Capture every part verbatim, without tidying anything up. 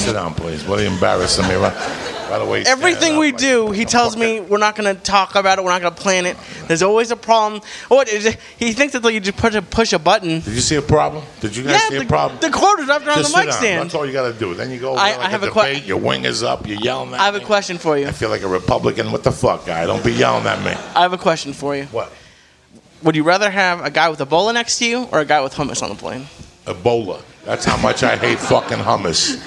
sit down, please. What are you embarrassing me? Right, right away. Everything we do, he tells me we're not going to talk about it. We're not going to plan it. There's always a problem. What is it? He thinks that you just push a, push a button. Did you see a problem? Did you guys yeah, see the, a problem? The quarter's up there on the mic stand. That's all you got to do. Then you go over I, there like I have a a debate. que- your wing is up. You're yelling at me. I have a question for you. I feel like a Republican. What the fuck, guy? Don't be yelling at me. I have a question for you. What? Would you rather have a guy with Ebola next to you or a guy with hummus on the plane? Ebola. That's how much I hate fucking hummus.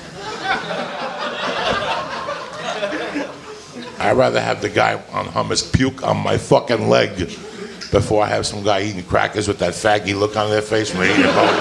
I'd rather have the guy on hummus puke on my fucking leg before I have some guy eating crackers with that faggy look on their face when they're eating Ebola.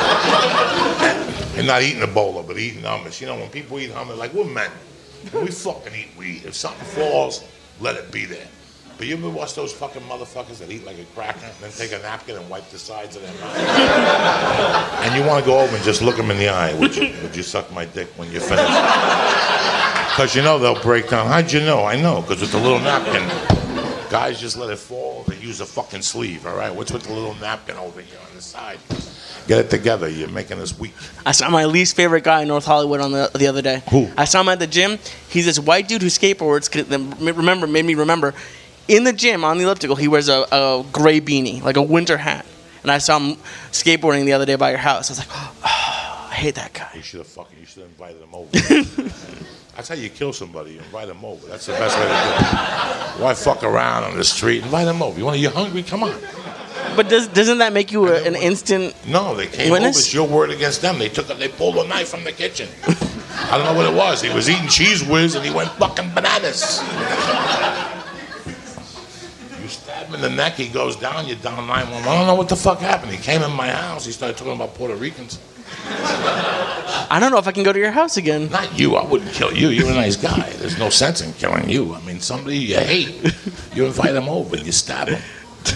And not eating Ebola, but eating hummus. You know, when people eat hummus, like, we're men. When we fucking eat, we eat. If something falls, let it be there. But you ever watch those fucking motherfuckers that eat like a cracker and then take a napkin and wipe the sides of their mouth? And you want to go over and just look them in the eye. Would you, would you suck my dick when you're finished? Because you know they'll break down. How'd you know? I know, because with the little napkin, guys just let it fall. They use a fucking sleeve, all right? What's with the little napkin over here on the side? Get it together. You're making us weak. I saw my least favorite guy in North Hollywood on the the other day. Who? I saw him at the gym. He's this white dude who skateboards. Remember, made me remember. In the gym, on the elliptical, he wears a, a gray beanie, like a winter hat. And I saw him skateboarding the other day by your house. I was like, oh, I hate that guy. You should have fucking, you should have invited him over. That's how you kill somebody. You invite him over. That's the best way to do it. Why fuck around on the street? Invite him over. You want? You're hungry? Come on. But does, doesn't that make you a, an instant No, they came witness? over. It's your word against them. They took it. They pulled a knife from the kitchen. I don't know what it was. He was eating Cheese Whiz and he went fucking bananas. You stab him in the neck, he goes down, you're down nine one one. I don't know what the fuck happened. He came in my house, he started talking about Puerto Ricans. I don't know if I can go to your house again. Not you, I wouldn't kill you. You're a nice guy. There's no sense in killing you. I mean, somebody you hate, you invite him over and you stab him.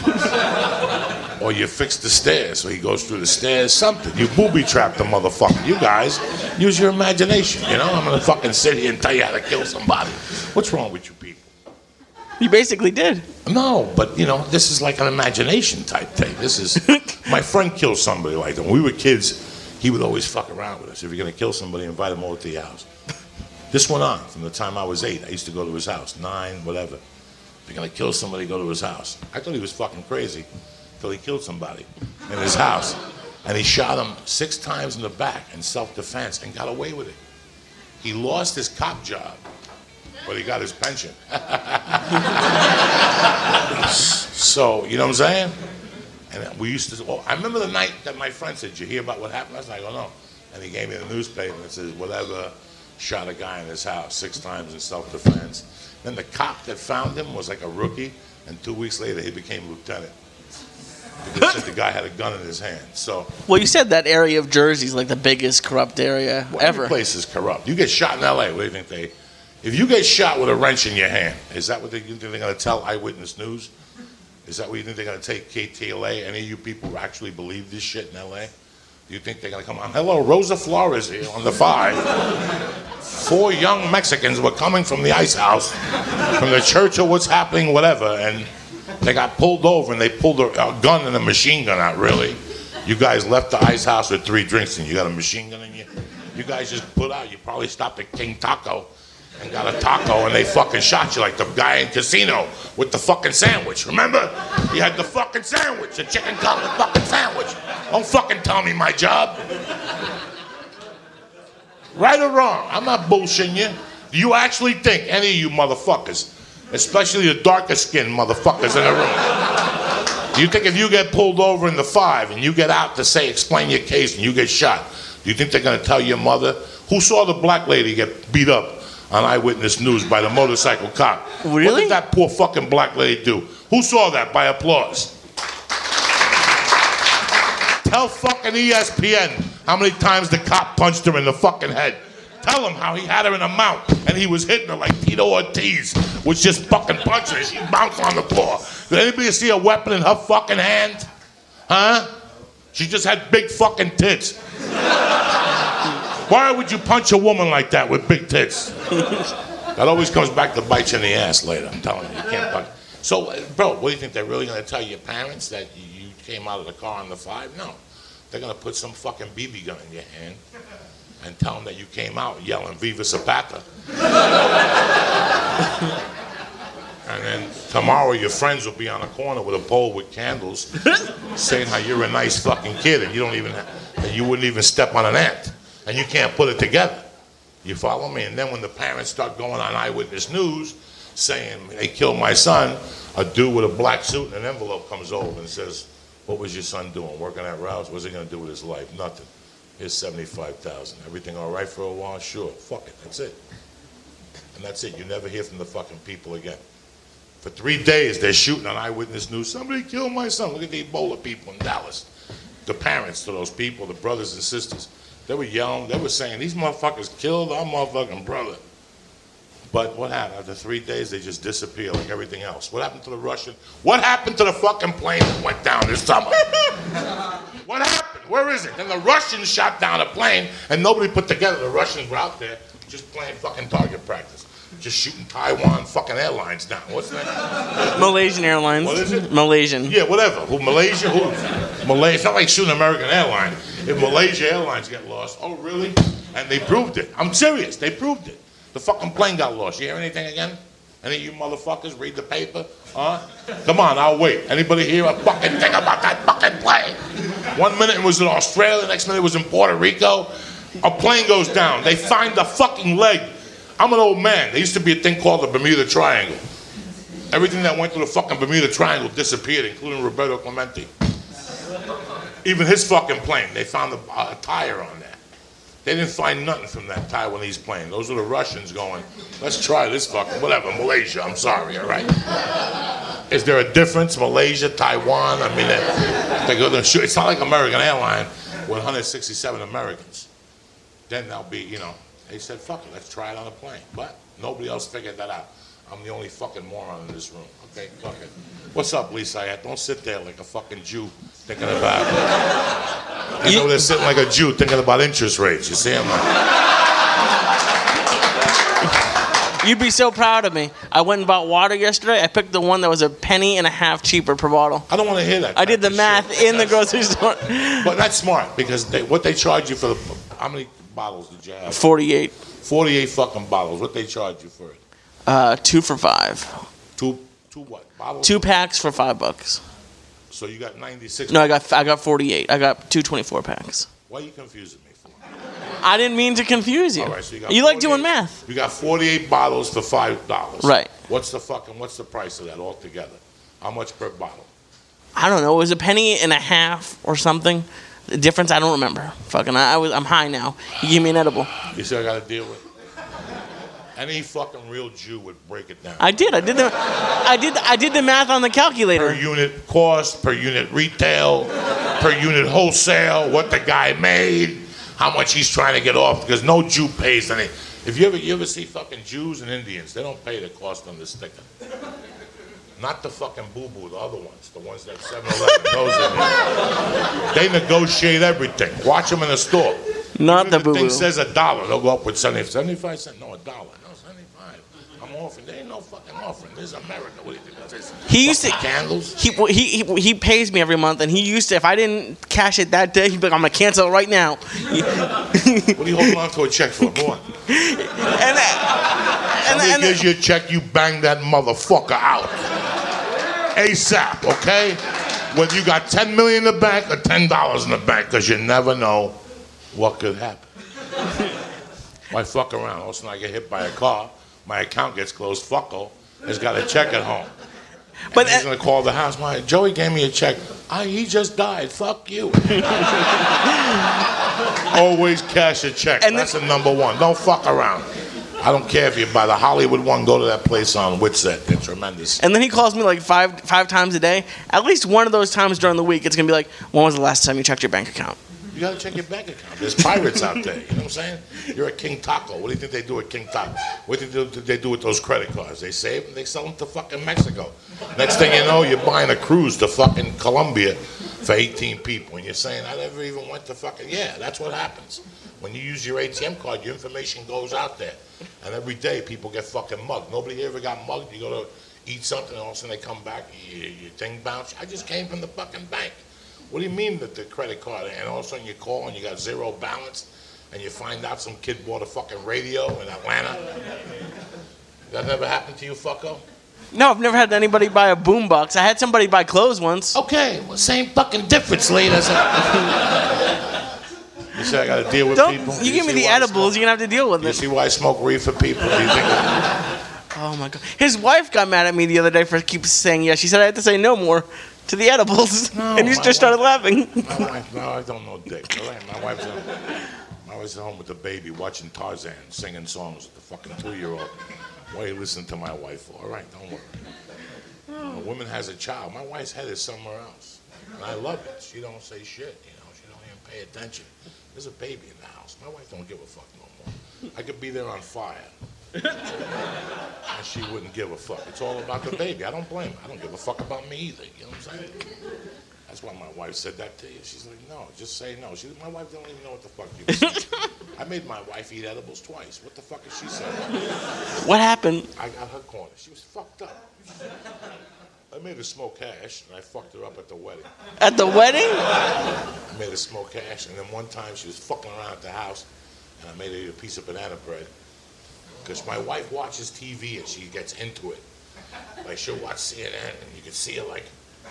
Or you fix the stairs so he goes through the stairs, something. You booby trap the motherfucker. You guys, use your imagination, you know? I'm gonna fucking sit here and tell you how to kill somebody. What's wrong with you people? You basically did. No, but, you know, this is like an imagination type thing. This is, my friend killed somebody like that. When we were kids, he would always fuck around with us. If you're going to kill somebody, invite him over to your house. This went on from the time I was eight. I used to go to his house, nine, whatever. If you're going to kill somebody, go to his house. I thought he was fucking crazy until he killed somebody in his house. And he shot him six times in the back in self-defense and got away with it. He lost his cop job. But he got his pension. So, you know what I'm saying? And we used to, oh, I remember the night that my friend said, did you hear about what happened last night? I go, no. And he gave me the newspaper and it says, whatever, shot a guy in his house six times in self-defense. Then the cop that found him was like a rookie, and two weeks later he became lieutenant. Because said the guy had a gun in his hand. So, well, you said that area of Jersey is like the biggest corrupt area well, ever. Every place is corrupt. You get shot in L A, what do you think they... If you get shot with a wrench in your hand, is that what they, you think they're going to tell Eyewitness News? Is that what you think they're going to take K T L A? Any of you people who actually believe this shit in L A? Do you think they're going to come on? Hello, Rosa Flores here on the five. Four young Mexicans were coming from the ice house, from the church or what's happening, whatever, and they got pulled over and they pulled a, a gun and a machine gun out, really? You guys left the ice house with three drinks and you got a machine gun in you? You guys just put out, you probably stopped at King Taco and got a taco and they fucking shot you like the guy in Casino with the fucking sandwich. Remember? He had the fucking sandwich, the chicken cutlet fucking sandwich. Don't fucking tell me my job. Right or wrong, I'm not bullshitting you. Do you actually think any of you motherfuckers, especially the darker skinned motherfuckers in the room, do you think if you get pulled over in the five and you get out to say, explain your case and you get shot, do you think they're gonna tell your mother, who saw the black lady get beat up on Eyewitness News by the motorcycle cop? Really? What did that poor fucking black lady do? Who saw that by applause? Tell fucking E S P N how many times the cop punched her in the fucking head. Tell him how he had her in a mount and he was hitting her like Tito Ortiz was just fucking punching her. She bounced on the floor. Did anybody see a weapon in her fucking hand? Huh? She just had big fucking tits. Why would you punch a woman like that with big tits? That always comes back to bite you in the ass later, I'm telling you. You can't punch. So, bro, what do you think? They're really going to tell your parents that you came out of the car on the five? No. They're going to put some fucking B B gun in your hand and tell them that you came out yelling Viva Zapata. And then tomorrow your friends will be on a corner with a pole with candles saying how you're a nice fucking kid and you don't even and you wouldn't even step on an ant and you can't put it together. You follow me? And then when the parents start going on Eyewitness News saying they killed my son, a dude with a black suit and an envelope comes over and says, what was your son doing? Working at Rouse? What's he going to do with his life? Nothing. Here's seventy-five thousand dollars. Everything all right for a while? Sure. Fuck it. That's it. And that's it. You never hear from the fucking people again. For three days, they're shooting on Eyewitness News. Somebody killed my son. Look at the Ebola people in Dallas. The parents to those people, the brothers and sisters, they were yelling. They were saying, these motherfuckers killed our motherfucking brother. But what happened? After three days, they just disappear like everything else. What happened to the Russian? What happened to the fucking plane that went down this summer? What happened? Where is it? And the Russians shot down a plane, and nobody put together. The Russians were out there just playing fucking target practice. Just shooting Taiwan fucking airlines down. What's that? Malaysian Airlines. What is it? Malaysian. Yeah, whatever. Who, Malaysia? Who? Malaysia. It's not like shooting American Airlines. If Malaysia Airlines get lost, oh, really? And they proved it. I'm serious. They proved it. The fucking plane got lost. You hear anything again? Any of you motherfuckers read the paper? Huh? Come on, I'll wait. Anybody hear a fucking thing about that fucking plane? One minute it was in Australia, next minute it was in Puerto Rico. A plane goes down. They find the fucking leg. I'm an old man. There used to be a thing called the Bermuda Triangle. Everything that went through the fucking Bermuda Triangle disappeared, including Roberto Clemente. Even his fucking plane. They found a, a tire on that. They didn't find nothing from that Taiwanese plane. Those were the Russians going, let's try this fucking, whatever, Malaysia, I'm sorry, all right? Is there a difference, Malaysia, Taiwan? I mean, they, they go to shoot. It's not like American Airlines with one hundred sixty-seven Americans. Then they'll be, you know, they said, fuck it, let's try it on a plane. But nobody else figured that out. I'm the only fucking moron in this room. Okay, fuck it. What's up, Lisa? Don't sit there like a fucking Jew thinking about, you know, they're sitting like a Jew thinking about interest rates. You see them? You'd be so proud of me. I went and bought water yesterday. I picked the one that was a penny and a half cheaper per bottle. I don't want to hear that. I did the math shit. in the grocery store. But that's smart because they, what they charge you for the, how many bottles did you have? forty-eight. forty-eight fucking bottles. What they charge you for it? Uh, two for five. Two, two what? Bottles? Two packs for five bucks. So you got ninety-six. No, I got I got forty-eight. I got two twenty-four packs. Why are you confusing me for? I didn't mean to confuse you. All right, so you got you like doing math. You got forty-eight bottles for five dollars. Right. What's the fucking? What's the price of that altogether? How much per bottle? I don't know. It was a penny and a half or something. The difference I don't remember. Fucking, I, I was I'm high now. You give me an edible. You see, I got to deal with. Any fucking real Jew would break it down. I did. I did the. I did. I did the math on the calculator. Per unit cost, per unit retail, per unit wholesale, what the guy made, how much he's trying to get off, because no Jew pays any. If you ever you ever see fucking Jews and Indians, they don't pay the cost on the sticker. Not the fucking boo-boo, the other ones, the ones that seven eleven, those are They negotiate everything. Watch them in the store. Not Even the the boo-boo. thing says a dollar, they'll go up with seventy, seventy-five cents. No, a dollar. No, seventy-five. I'm offering. There ain't no fucking offering. This is America. What do you think this is? He used to candles. He, he he he pays me every month, and he used to. If I didn't cash it that day, he'd be like, "I'm gonna cancel it right now." What are you holding on to a check for? Go on. And and, Somebody and, gives you a check, you bang that motherfucker out. ASAP, okay? Whether you got ten million in the bank or ten dollars in the bank, because you never know what could happen. Why fuck around? All of a sudden I get hit by a car, my account gets closed, fucko, has got a check at home. And But he's uh, gonna call the house. My Joey gave me a check. I, he just died. Fuck you. Always cash a check. And That's then- the number one. Don't fuck around. I don't care if you buy the Hollywood one. Go to that place on Whitsett. They're tremendous. and then he calls me like five five times a day. At least one of those times during the week, it's gonna be like, "When was the last time you checked your bank account?" You gotta check your bank account. There's pirates out there. You know what I'm saying? You're at King Taco. What do you think they do at King Taco? What do you think they do with those credit cards? They save them. They sell them to fucking Mexico. Next thing you know, you're buying a cruise to fucking Colombia for eighteen people, and you're saying, "I never even went to fucking." Yeah, that's what happens. When you use your A T M card, your information goes out there. And every day people get fucking mugged. Nobody here ever got mugged. You go to eat something, and all of a sudden they come back, your, your thing bounce. I just came from the fucking bank. What do you mean that the credit card, and all of a sudden you call and you got zero balance, and you find out some kid bought a fucking radio in Atlanta? That never happened to you, fucko? No, I've never had anybody buy a boombox. I had somebody buy clothes once. Okay, well, same fucking difference, ladies. You say I got to deal with Don't, people? You give me the edibles, you're going to have to deal with you it. You see why I smoke weed for people? Do you think Oh, my God. His wife got mad at me the other day for keep saying yes. She said I had to say no more to the edibles. No, and he just started laughing. My wife, no, I don't know dick. All right, my wife's at, my wife's at home with the baby watching Tarzan, singing songs with the fucking two-year-old. Why are you listening to my wife for? All right, don't worry. A woman has a child. My wife's head is somewhere else. And I love it. She don't say shit, you know. She don't even pay attention. There's a baby in the house. My wife don't give a fuck no more. I could be there on fire. And she wouldn't give a fuck. It's all about the baby. I don't blame her. I don't give a fuck about me either. You know what I'm saying? That's why my wife said that to you. She's like, no, just say no. She, my wife don't even know what the fuck you were saying. I made my wife eat edibles twice. What the fuck is she saying? What happened? I got her corner. She was fucked up. I made her smoke hash, and I fucked her up at the wedding. At the wedding? I made her smoke hash, and then one time she was fucking around at the house, and I made her eat a piece of banana bread. Because my wife watches T V, and she gets into it. Like, she'll watch C N N, and you can see her like...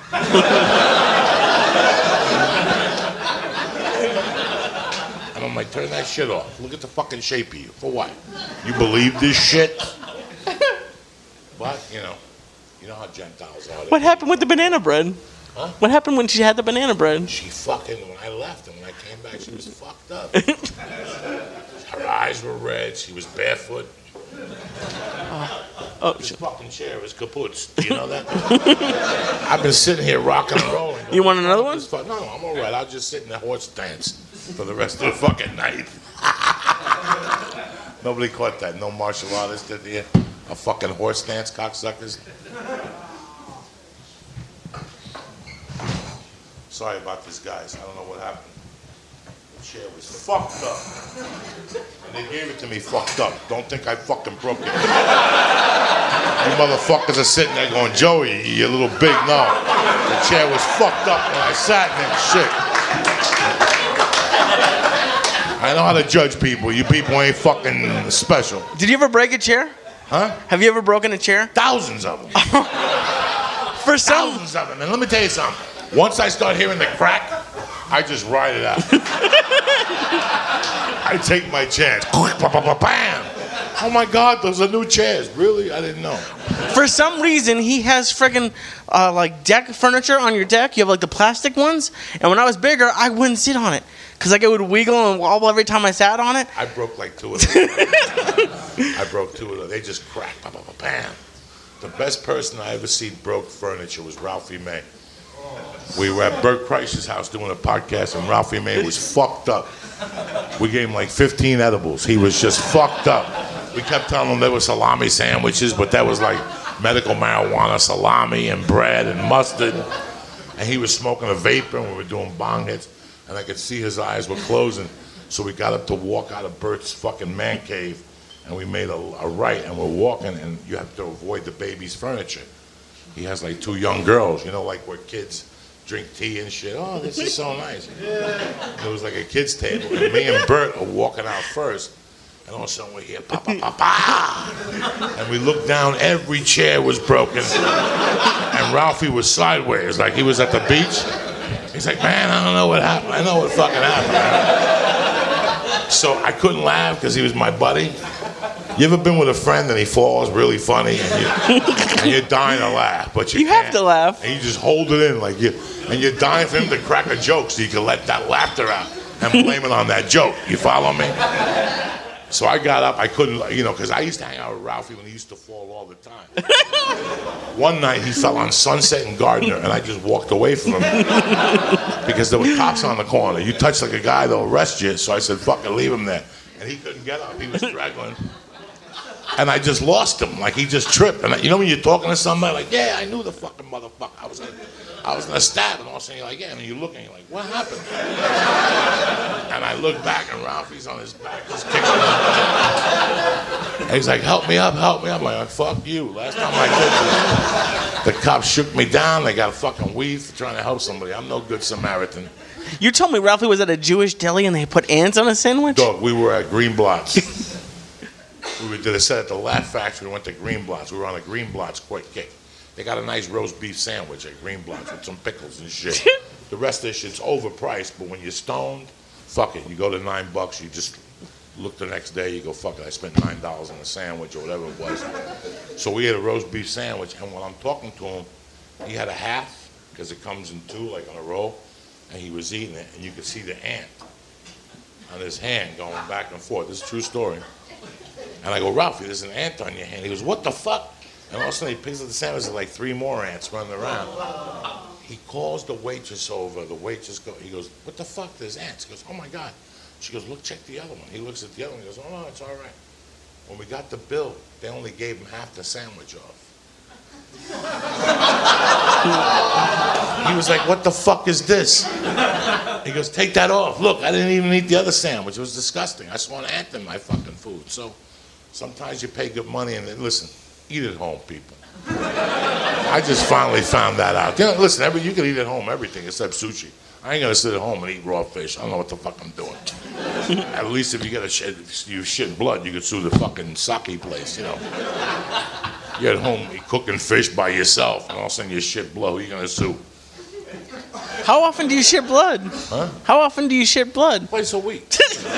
And I'm like, turn that shit off. Look at the fucking shape of you. For what? You believe this shit? But, you know, you know how Gentiles are. What happened with the banana bread? Huh? What happened when she had the banana bread? She fucking, when I left and when I came back, she was fucked up. Her eyes were red. She was barefoot. Oh, oh this fucking chair was kaput. Do you know that? I've been sitting here rocking and rolling. You want another one? No, no, I'm all right. I'll just sit in the horse dance for the rest of the fucking night. Nobody caught that. No martial artist did there. A fucking horse dance, cocksuckers. Sorry about this, guys. I don't know what happened. The chair was fucked up. And they gave it to me fucked up. Don't think I fucking broke it. You motherfuckers are sitting there going, Joey, you're a little big. No. The chair was fucked up when I sat in it. Shit. I know how to judge people. You people ain't fucking special. Did you ever break a chair? Huh? Have you ever broken a chair? Thousands of them. For some... Thousands of them. And let me tell you something. Once I start hearing the crack, I just ride it out. I take my chance. Bam! Oh my God, those are new chairs. Really? I didn't know. For some reason, he has friggin' uh, like deck furniture on your deck. You have like the plastic ones. And when I was bigger, I wouldn't sit on it. Because like it would wiggle and wobble every time I sat on it. I broke like two of them. I broke two of them. They just cracked. Bam! The best person I ever seen broke furniture was Ralphie May. We were at Bert Kreischer's house doing a podcast, and Ralphie May was fucked up. We gave him like fifteen edibles. He was just fucked up. We kept telling him there were salami sandwiches, but that was like medical marijuana salami and bread and mustard. And he was smoking a vapor, and we were doing bong hits, and I could see his eyes were closing. So we got up to walk out of Bert's fucking man cave, and we made a, a right, and we're walking, and you have to avoid the baby's furniture. He has like two young girls, you know, like where kids drink tea and shit. Oh, this is so nice. And it was like a kid's table. And me and Bert are walking out first. And all of a sudden we hear, pa, pa, pa, pa. And we look down, every chair was broken. And Ralphie was sideways, like he was at the beach. He's like, man, I don't know what happened. I know what fucking happened. Man. So I couldn't laugh because he was my buddy. You ever been with a friend and he falls really funny and, you, and you're dying to laugh, but you, you can't. have to laugh. And you just hold it in like you, and you're dying for him to crack a joke so you can let that laughter out and blame it on that joke. You follow me? So I got up. I couldn't, you know, because I used to hang out with Ralphie when he used to fall all the time. One night he fell on Sunset and Gardner, and I just walked away from him because there were cops on the corner. You touch like a guy, they'll arrest you. So I said, "Fuck it, leave him there." And he couldn't get up. He was struggling. And I just lost him. Like, he just tripped. And I, you know when you're talking to somebody, like, yeah, I knew the fucking motherfucker. I was gonna, I was gonna stab. And all of a sudden you're like, yeah. And you're looking, you're like, what happened? And I look back, and Ralphie's on his back, just kicking him. And he's like, help me up, help me up. I'm like, fuck you. Last time I did this, the cops shook me down. They got a fucking weed for trying to help somebody. I'm no good Samaritan. You told me Ralphie was at a Jewish deli and they put ants on a sandwich? Dog, we were at Greenblatt's. We did a set at the Laugh Factory. We went to Greenblatt's. We were on a Greenblatt's quick kick. They got a nice roast beef sandwich at Greenblatt's with some pickles and shit. The rest of this shit's overpriced, but when you're stoned, fuck it. You go to nine bucks, you just look the next day, you go, fuck it, I spent nine dollars on a sandwich or whatever it was. So we had a roast beef sandwich, and when I'm talking to him, he had a half, because it comes in two, like on a roll, and he was eating it, and you could see the ant on his hand going back and forth. This is a true story. And I go, Ralphie, there's an ant on your hand. He goes, what the fuck? And all of a sudden he picks up the sandwich, there's like three more ants running around. He calls the waitress over. The waitress go. He goes, what the fuck? There's ants. He goes, oh my God. She goes, look, check the other one. He looks at the other one. He goes, oh no, it's all right. When we got the bill, they only gave him half the sandwich off. He was like, what the fuck is this? He goes, take that off. Look, I didn't even eat the other sandwich. It was disgusting. I saw an ant in my fucking food. So sometimes you pay good money and then, listen, eat at home, people. I just finally found that out. You know, listen, every, you can eat at home everything except sushi. I ain't gonna sit at home and eat raw fish. I don't know what the fuck I'm doing. At least if you get a shit, if you shit blood, you could sue the fucking sake place, you know. You're at home you're cooking fish by yourself, and all of a sudden you shit blood. Who are you gonna sue? How often do you shit blood? Huh? How often do you shit blood? Twice a week.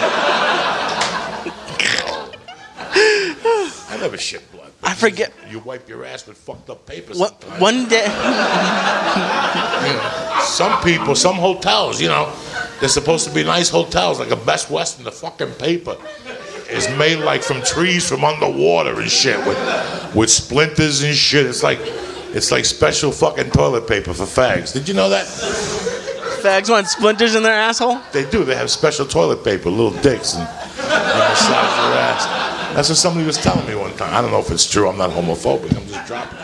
I never shit blood. I forget. You wipe your ass with fucked up paper What, sometimes. one day. You know, some people, some hotels, you know, they're supposed to be nice hotels, like a Best Western. The fucking paper is made like from trees from underwater and shit with with splinters and shit. It's like it's like special fucking toilet paper for fags. Did you know that? Fags want splinters in their asshole? They do. They have special toilet paper, little dicks, and, and massage your ass. That's what somebody was telling me one time. I don't know if it's true. I'm not homophobic. I'm just dropping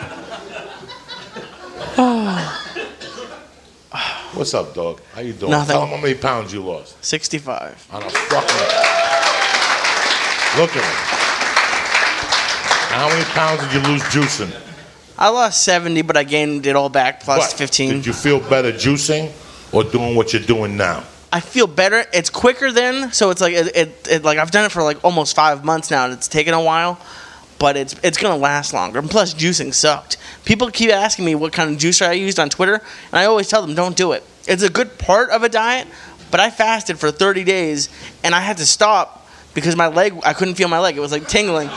it. What's up, dog? How you doing? Nothing. Tell them how many pounds you lost. sixty-five. On a fucking... Look at me. How many pounds did you lose juicing? I lost seventy, but I gained it all back plus What? fifteen. Did you feel better juicing or doing what you're doing now? I feel better. It's quicker then, so it's like it, it, it like I've done it for like almost five months now, and it's taken a while, but it's it's gonna last longer. And plus, juicing sucked. People keep asking me what kind of juicer I used on Twitter, and I always tell them don't do it. It's a good part of a diet, but I fasted for thirty days, and I had to stop because my leg, I couldn't feel my leg. It was like tingling.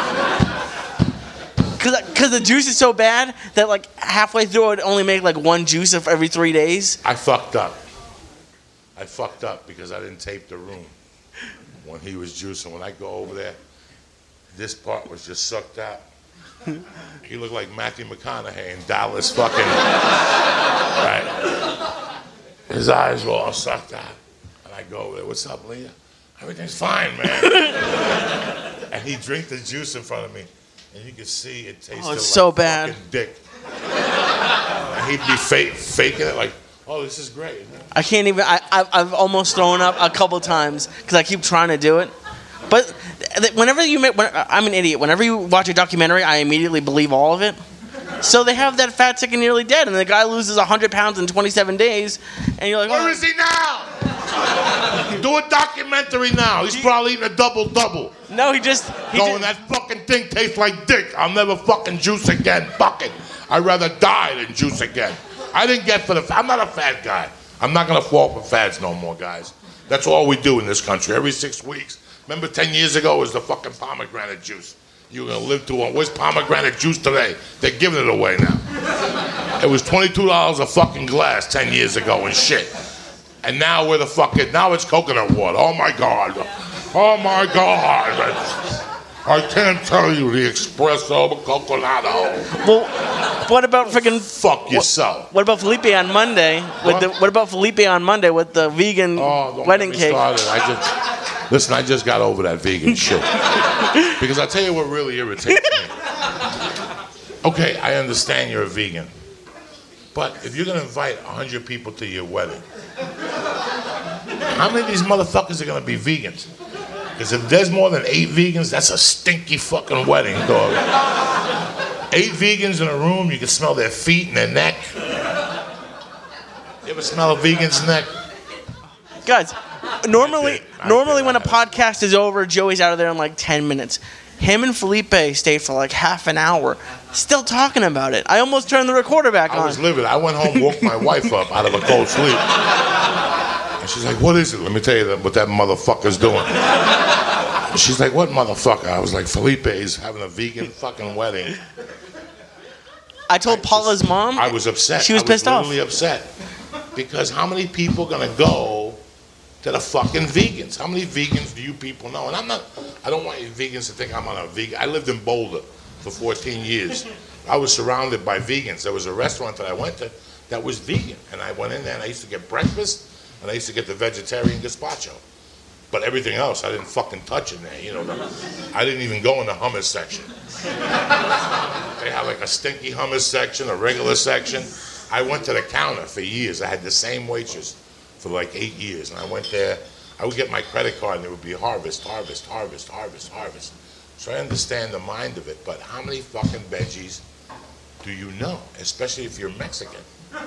Because the juice is so bad that like halfway through, I would only make like one juice of every three days. I fucked up. I fucked up because I didn't tape the room when he was juicing. When I go over there, this part was just sucked out. He looked like Matthew McConaughey in Dallas fucking, right? His eyes were all sucked out. And I go over there, what's up, Leah? Everything's fine, man. And he drank the juice in front of me. And you could see it tasted Oh, it's like so bad. fucking dick. And he'd be fake, faking it like, oh, this is great. I can't even. I, I've, I've almost thrown up a couple times because I keep trying to do it. But th- th- whenever you make, when, I'm an idiot. Whenever you watch a documentary, I immediately believe all of it. So they have that fat, sick, and nearly dead, and the guy loses one hundred pounds in twenty-seven days, and you're like, Where oh. is he now? Do a documentary now. He's probably eating a double double. No, he just. He Going, just that fucking thing tastes like dick. I'll never fucking juice again. Fuck it. I'd rather die than juice again. I didn't get for the. I'm not a fat guy. I'm not gonna fall for fads no more, guys. That's all we do in this country. Every six weeks. Remember, ten years ago was the fucking pomegranate juice. You were gonna live to one. Where's pomegranate juice today? They're giving it away now. It was twenty-two dollars a fucking glass ten years ago and shit. And now we're the fucking. Now it's coconut water. Oh my god. Oh my god. I can't tell you the espresso coconado. well, what about freaking? Fuck yourself. What about Felipe on Monday? With What? the what about Felipe on Monday with the vegan Oh, don't wedding get me cake? started. I just listen. I just got over that vegan shit because I tell you what really irritates me. Okay, I understand you're a vegan, but if you're gonna invite a hundred people to your wedding, how many of these motherfuckers are gonna be vegans? Because if there's more than eight vegans, that's a stinky fucking wedding, dog. Eight vegans in a room, you can smell their feet and their neck. You ever smell a vegan's neck? Guys, normally, I did. I normally did. when I a had- podcast is over, Joey's out of there in like ten minutes. Him and Felipe stayed for like half an hour, still talking about it. I almost turned the recorder back I on. was livid. I went home, woke my wife up out of a cold sleep. And she's like, what is it? Let me tell you that, what that motherfucker's doing. And she's like, what motherfucker? I was like, Felipe's having a vegan fucking wedding. I told Paula's mom. I was upset. She was I pissed was off. literally upset. Because how many people are going to go to the fucking vegans? How many vegans do you people know? And I'm not, I don't want you vegans to think I'm on a vegan. I lived in Boulder for fourteen years. I was surrounded by vegans. There was a restaurant that I went to that was vegan. And I went in there and I used to get breakfast and I used to get the vegetarian gazpacho. But everything else, I didn't fucking touch in there. You know, I didn't even go in the hummus section. They have like a stinky hummus section, a regular section. I went to the counter for years. I had the same waitress for like eight years. And I went there, I would get my credit card and it would be harvest, harvest, harvest, harvest, harvest. So I understand the mind of it, but how many fucking veggies do you know? Especially if you're Mexican.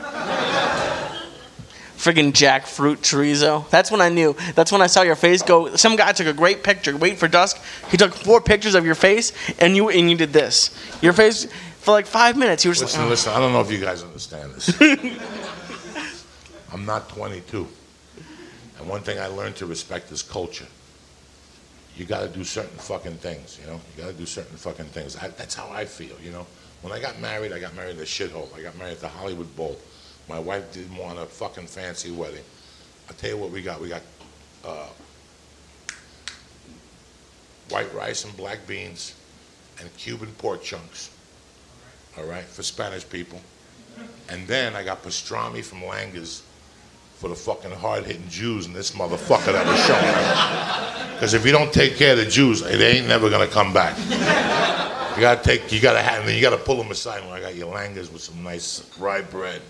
Friggin' jackfruit chorizo. That's when I knew. That's when I saw your face go. Some guy took a great picture. Wait for dusk. He took four pictures of your face, and you and you did this. Your face for like five minutes. You were just Listen, like, oh. listen, I don't know if you guys understand this. I'm not twenty-two. And one thing I learned to respect is culture. You got to do certain fucking things, you know? You got to do certain fucking things. I, that's how I feel, you know? When I got married, I got married in a shithole. I got married at the Hollywood Bowl. My wife didn't want a fucking fancy wedding. I'll tell you what we got. We got uh, white rice and black beans and Cuban pork chunks, all right, for Spanish people. And then I got pastrami from Langer's for the fucking hard-hitting Jews and this motherfucker that was showing up. Because if you don't take care of the Jews, they ain't never gonna come back. You gotta take, you gotta have, you gotta pull them aside. When I got your Langer's with some nice rye bread,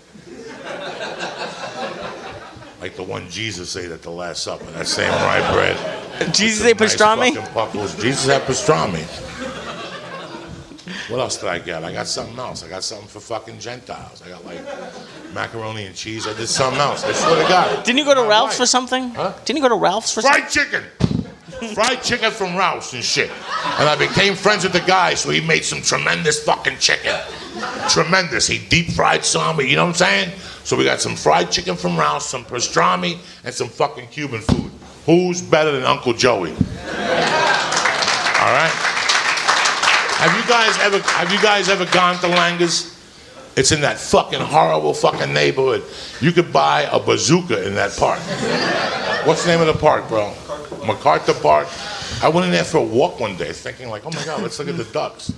like the one Jesus ate at the Last Supper, that same rye bread. Jesus With ate some pastrami? Nice fucking puckles. Jesus had pastrami. What else did I get? I got something else. I got something for fucking Gentiles. I got like macaroni and cheese. I did something else. I swear to God. Didn't you go to My Ralph's wife. for something? Huh? Didn't you go to Ralph's for something? Fried chicken. Fried chicken from Ralph's and shit. And I became friends with the guy, so he made some tremendous fucking chicken. Tremendous. He deep fried some, you know what I'm saying? So we got some fried chicken from Ralph's, some pastrami, and some fucking Cuban food. Who's better than Uncle Joey? All right? Have you guys ever have you guys ever gone to Langer's? It's in that fucking horrible fucking neighborhood. You could buy a bazooka in that park. What's the name of the park, bro? MacArthur Park. I went in there for a walk one day thinking like, oh my God, let's look at the ducks.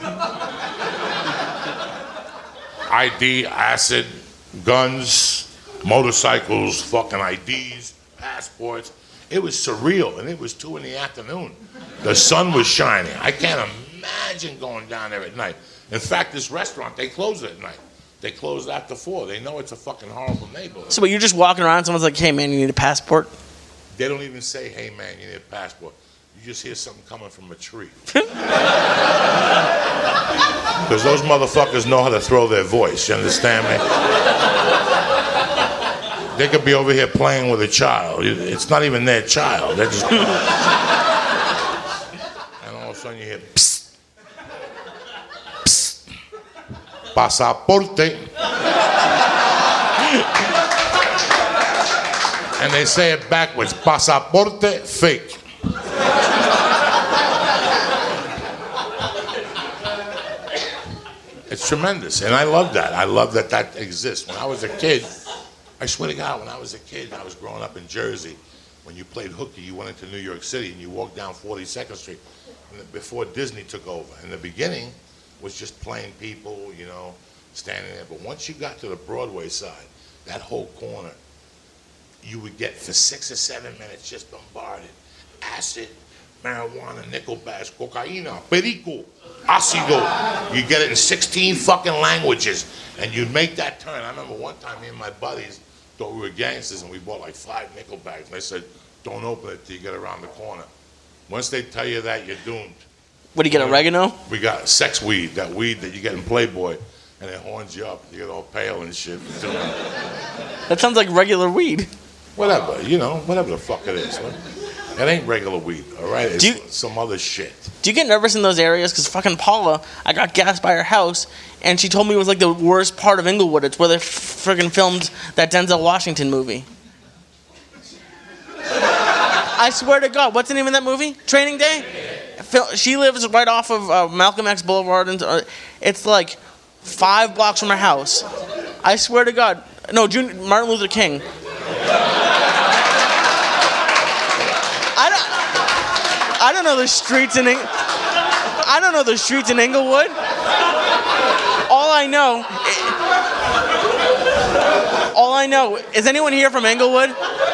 I D, acid, guns, motorcycles, fucking I Ds, passports. It was surreal, and it was two in the afternoon. The sun was shining. I can't imagine going down there at night. In fact, this restaurant, they close at night. They close after four. They know it's a fucking horrible neighborhood. So, but you're just walking around, someone's like, hey, man, you need a passport? They don't even say, hey, man, you need a passport. You just hear something coming from a tree. Because those motherfuckers know how to throw their voice, you understand me? They could be over here playing with a child. It's not even their child. They're just... And all of a sudden you hear, psst, psst, pasaporte. And they say it backwards, pasaporte fake. It's tremendous, and I love that. I love that that exists. When I was a kid, I swear to God, when I was a kid, I was growing up in Jersey. When you played hooky, you went into New York City and you walked down forty-second Street before Disney took over. In the beginning, was just plain people, you know, standing there. But once you got to the Broadway side, that whole corner, you would get for six or seven minutes just bombarded. Acid, marijuana, nickel bags, cocaína, perico, ácido. You get it in sixteen fucking languages, and you'd make that turn. I remember one time me and my buddies thought we were gangsters, and we bought like five nickel bags. And they said, don't open it till you get around the corner. Once they tell you that, you're doomed. What, do you get, oregano? We got sex weed, that weed that you get in Playboy, and it horns you up. You get all pale and shit. That sounds like regular weed. Whatever, you know, whatever the fuck it is. It ain't regular weed, all right? It's Do you- some other shit. Do you get nervous in those areas? Because fucking Paula, I got gas by her house, and she told me it was like the worst part of Inglewood. It's where they friggin' filmed that Denzel Washington movie. I swear to God, what's the name of that movie? Training Day? Phil- She lives right off of uh, Malcolm X Boulevard. And uh, it's like five blocks from her house. I swear to God. No, Jun- Martin Luther King. I don't, I don't know the streets in Eng- I don't know the streets in Inglewood. All I know, all I know, is anyone here from Inglewood?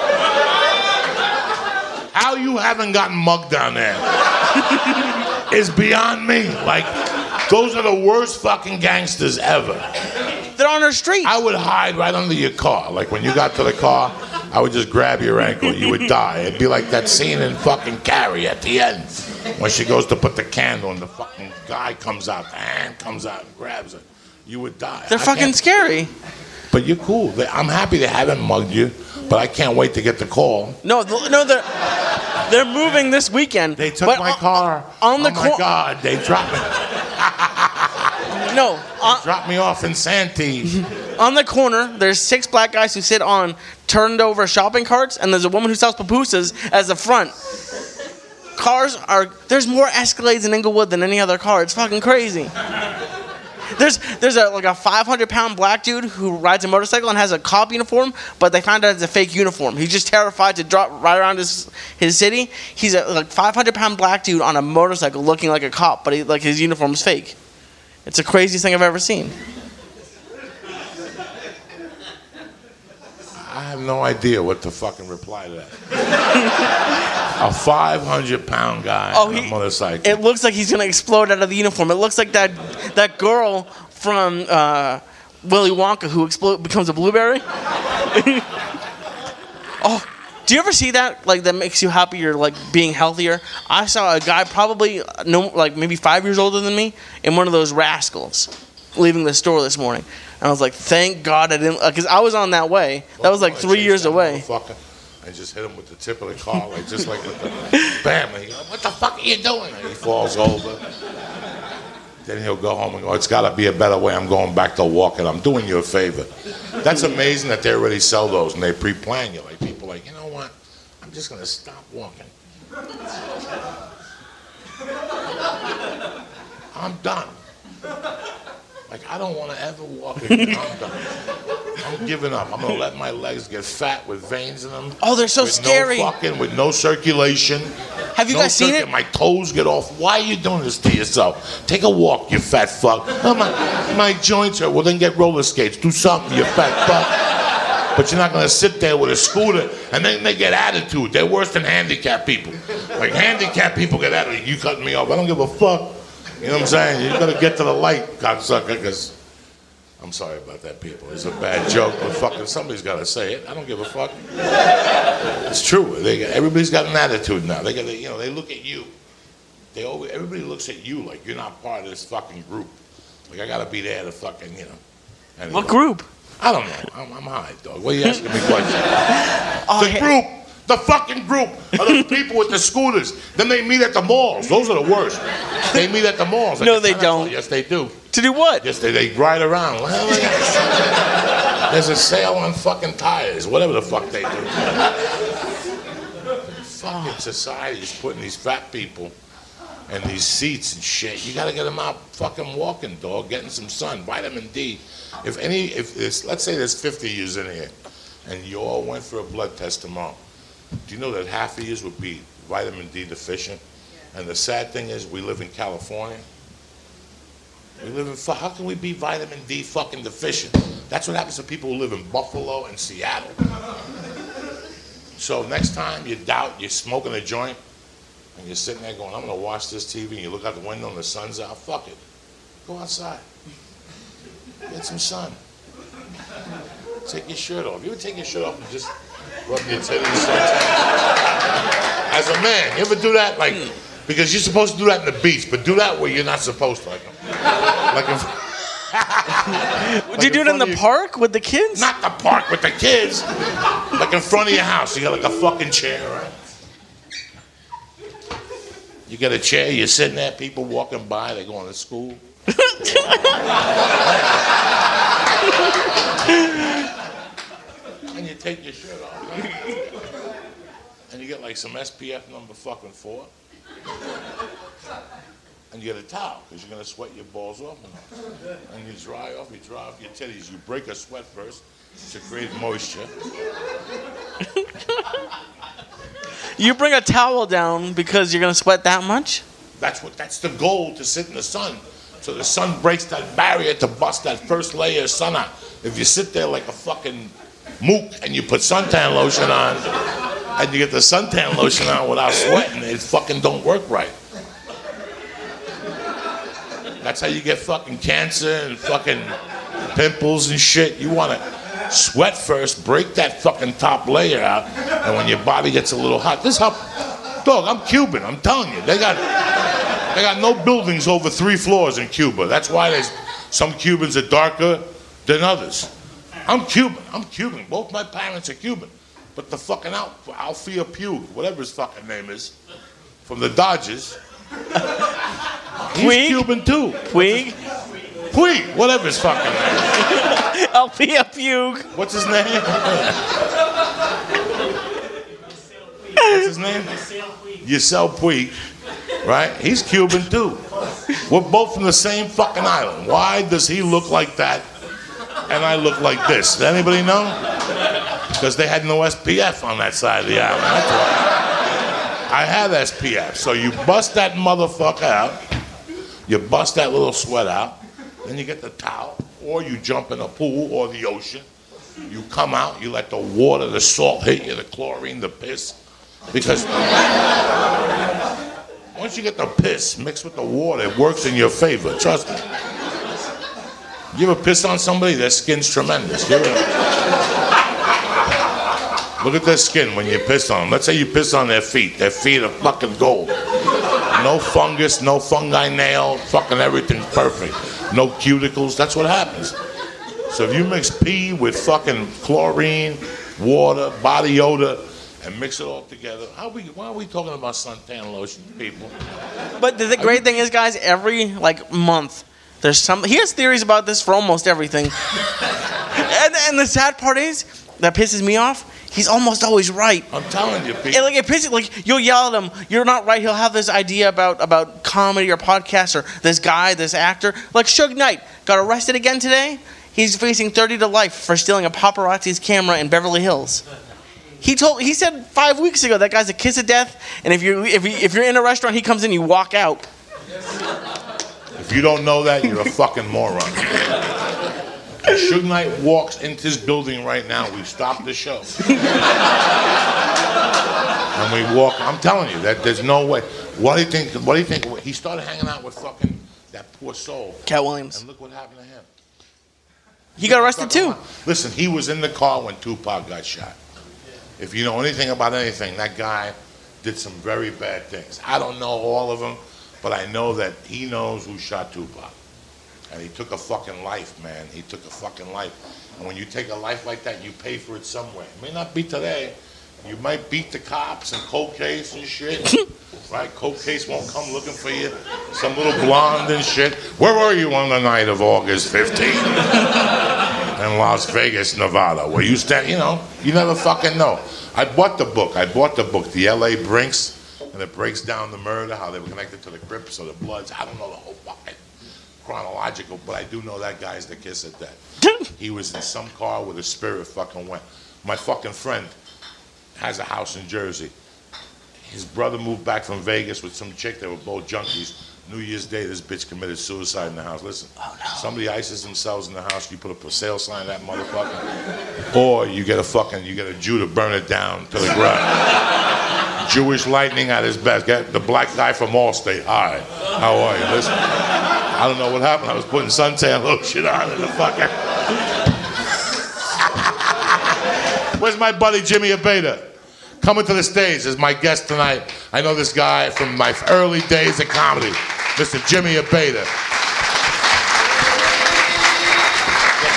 How you haven't gotten mugged down there is beyond me. Like, those are the worst fucking gangsters ever. They're on our street. I would hide right under your car. Like, when you got to the car, I would just grab your ankle. You would die. It'd be like that scene in fucking Carrie at the end when she goes to put the candle and the fucking guy comes out, the hand comes out and grabs her. You would die. They're I fucking can't- scary. But you're cool. They- I'm happy they haven't mugged you, but I can't wait to get the call. No, th- no, they're they're moving this weekend. They took but my on- car. on the oh my cor- God, they dropped me. No, on, Dropped me off in Santee. on the corner, there's six black guys who sit on turned over shopping carts, and there's a woman who sells pupusas as the front. Cars are there's more Escalades in Inglewood than any other car. It's fucking crazy. There's there's a like a five hundred pound black dude who rides a motorcycle and has a cop uniform, but they found out it's a fake uniform. He's just terrified to drop right around his his city. He's a like five hundred pound black dude on a motorcycle looking like a cop, but he, like his uniform is fake. It's the craziest thing I've ever seen. I have no idea what to fucking reply to that. A five hundred pound guy Oh, on he- a motorcycle. It looks like he's gonna explode out of the uniform. It looks like that that girl from uh, Willy Wonka who explode becomes a blueberry. Oh, do you ever see that? Like that makes you happier, like being healthier. I saw a guy probably no, like maybe five years older than me in one of those rascals leaving the store this morning, and I was like, thank God I didn't, because I was on that way. That was like I three chased years that away. motherfucker. I just hit him with the tip of the car, like just like with the bam. And he goes, what the fuck are you doing? And he falls over. Then he'll go home and go, it's got to be a better way. I'm going back to walking. I'm doing you a favor. That's amazing that they already sell those and they pre-plan you. Like people like, you know what? I'm just going to stop walking. I'm done. Like, I don't want to ever walk again. I'm done. I'm giving up. I'm going to let my legs get fat with veins in them. Oh, they're so with scary. No fucking, with no circulation. Have you no guys seen circu- it? My toes get off. Why are you doing this to yourself? Take a walk, you fat fuck. Oh, my, my joints hurt. Well, then get roller skates. Do something, you fat fuck. But you're not going to sit there with a scooter, and then they get attitude. They're worse than handicapped people. Like, handicapped people get attitude. You cutting me off. I don't give a fuck. You know what I'm saying? You got to get to the light, cocksucker, because I'm sorry about that, people. It's a bad joke, but fucking somebody's got to say it. I don't give a fuck. It's true. They got, everybody's got an attitude now. They got, you know, they look at you. They always, everybody looks at you like you're not part of this fucking group. Like I got to be there to fucking, you know. Anyway. What group? I don't know. I'm, I'm high, dog. What are you asking me questions? Oh, The hey- group, the fucking group are the people with the scooters. Then they meet at the malls. Those are the worst. They meet at the malls. Like No, a they tennis ball. don't. Yes, they do. To do what? Yes, they, they ride around. Well, there's a sale on fucking tires. Whatever the fuck they do. Fucking society's putting these fat people in these seats and shit. You gotta get them out fucking walking, dog, getting some sun, vitamin D. If any, if it's, let's say there's fifty of yous in here, and you all went for a blood test tomorrow, do you know that half of yous would be vitamin D deficient? And the sad thing is, we live in California. We live in, fu- how can we be vitamin D fucking deficient? That's what happens to people who live in Buffalo and Seattle. So next time you doubt, you're smoking a joint, and you're sitting there going, I'm gonna watch this T V, and you look out the window and the sun's out, fuck it. Go outside. Get some sun. Take your shirt off. You ever take your shirt off and just rub your titties? As a man, you ever do that? Like, because you're supposed to do that in the beach, but do that where you're not supposed to. Like, like if, Did you do it in the your, park with the kids? Not the park with the kids. Like in front of your house. You got like a fucking chair, right? You get a chair, you're sitting there, people walking by, they're going to school. And you take your shirt off. And you get like some S P F number fucking four. And you get a towel, because you're going to sweat your balls off. And you dry off, you dry off your titties. You break a sweat first to create moisture. You bring a towel down because you're going to sweat that much? That's what. That's the goal, to sit in the sun. So the sun breaks that barrier to bust that first layer of sun out. If you sit there like a fucking mook and you put suntan lotion on, and you get the suntan lotion on without sweating, it fucking don't work right. That's how you get fucking cancer and fucking pimples and shit. You want to sweat first, break that fucking top layer out, and when your body gets a little hot, this is how, dog, I'm Cuban, I'm telling you. They got they got no buildings over three floors in Cuba. That's why there's some Cubans are darker than others. I'm Cuban, I'm Cuban. Both my parents are Cuban. But the fucking Al, Alfia Puig, whatever his fucking name is, from the Dodgers, he's Puig? Cuban too. Puig? Puig, whatever his fucking name. Alfia Puig. What's his name? What's his name? Yusel Puig, right? He's Cuban too. We're both from the same fucking island. Why does he look like that and I look like this? Does anybody know? Because they had no S P F on that side of the island. That's why. I had S P F. So you bust that motherfucker out. You bust that little sweat out. Then you get the towel. Or you jump in a pool or the ocean. You come out. You let the water, the salt hit you, the chlorine, the piss. Because once you get the piss mixed with the water, it works in your favor. Trust me. You ever piss on somebody? Their skin's tremendous. You ever... Look at their skin when you piss on them. Let's say you piss on their feet. Their feet are fucking gold. No fungus, no fungi nail, fucking everything's perfect. No cuticles. That's what happens. So if you mix pee with fucking chlorine, water, body odor, and mix it all together, how we? Why are we talking about suntan lotion, people? But the, the great thing is, guys, every like month, there's some. He has theories about this for almost everything. and, and the sad part is, that pisses me off. He's almost always right. I'm telling you, Pete. And like it pisses, like you'll yell at him, "You're not right." He'll have this idea about about comedy or podcast or this guy, this actor. Like Suge Knight got arrested again today. He's facing thirty to life for stealing a paparazzi's camera in Beverly Hills. He told, he said five weeks ago that guy's a kiss of death, and if you if you, if you're in a restaurant, he comes in, you walk out. If you don't know that, you're a fucking moron. Suge Knight walks into this building right now. We stopped the show. And we walk. I'm telling you that there's no way. What do you think? What do you think? He started hanging out with fucking that poor soul. Cat Williams. And look what happened to him. He got arrested too. Listen, he was in the car when Tupac got shot. If you know anything about anything, that guy did some very bad things. I don't know all of them, but I know that he knows who shot Tupac. And he took a fucking life, man. He took a fucking life. And when you take a life like that, you pay for it somewhere. It may not be today. You might beat the cops and cold case and shit. Right? Cold case won't come looking for you. Some little blonde and shit. Where were you on the night of August fifteenth? In Las Vegas, Nevada. Where you stand, you know, you never fucking know. I bought the book. I bought the book, The L A Brinks. And it breaks down the murder, how they were connected to the Crips or the Bloods. I don't know the whole fucking chronological, but I do know that guy's the kiss of death. He was in some car where the spirit fucking went. My fucking friend has a house in Jersey. His brother moved back from Vegas with some chick. They were both junkies. New Year's Day, this bitch committed suicide in the house. Listen, oh, no. Somebody ices themselves in the house. You put a for sale sign on that motherfucker, or you get a fucking, you get a Jew to burn it down to the ground. Jewish lightning at his best. Get the black guy from Allstate. Hi, how are you? Listen, I don't know what happened. I was putting suntan lotion on in the fucking. Where's my buddy Jimmy Abeda? Coming to the stage as my guest tonight. I know this guy from my early days of comedy, Mister Jimmy Abeda.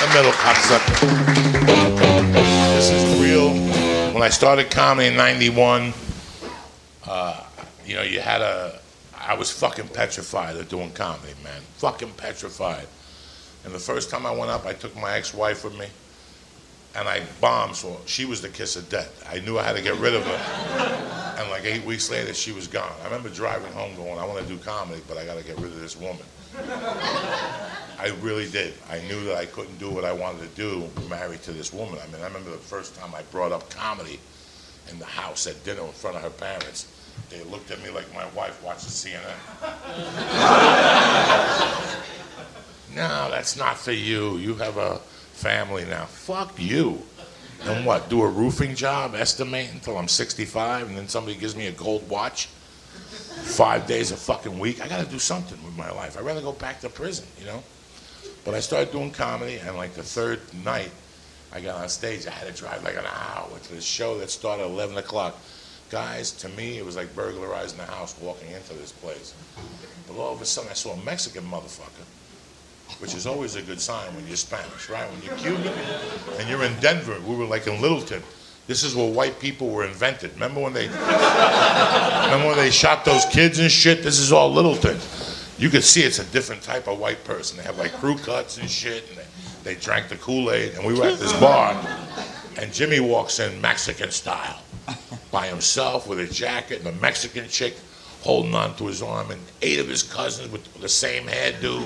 the middle, cocksucker. This is real. When I started comedy in ninety-one, uh, you know, you had a, I was fucking petrified of doing comedy, man. Fucking petrified. And the first time I went up, I took my ex-wife with me, and I bombed, so she was the kiss of death. I knew I had to get rid of her. And like eight weeks later, she was gone. I remember driving home going, I want to do comedy, but I got to get rid of this woman. I really did. I knew that I couldn't do what I wanted to do married to this woman. I mean, I remember the first time I brought up comedy in the house at dinner in front of her parents. They looked at me like my wife watches C N N. No, that's not for you. You have a family now. Fuck you. And what, do a roofing job, estimate until I'm sixty-five, and then somebody gives me a gold watch? Five days a fucking week? I gotta do something with my life. I'd rather go back to prison, you know? But I started doing comedy, and like the third night I got on stage, I had to drive like an hour to this show that started at eleven o'clock. Guys, to me, it was like burglarizing the house walking into this place. But all of a sudden I saw a Mexican motherfucker, which is always a good sign when you're Spanish, right? When you're Cuban and you're in Denver, we were like in Littleton. This is where white people were invented. Remember when they, remember when they shot those kids and shit? This is all Littleton. You could see it's a different type of white person. They have like crew cuts and shit, and they, they drank the Kool-Aid, and we were at this bar, and Jimmy walks in Mexican style, by himself with a jacket and a Mexican chick holding on to his arm, and eight of his cousins with the same hairdo.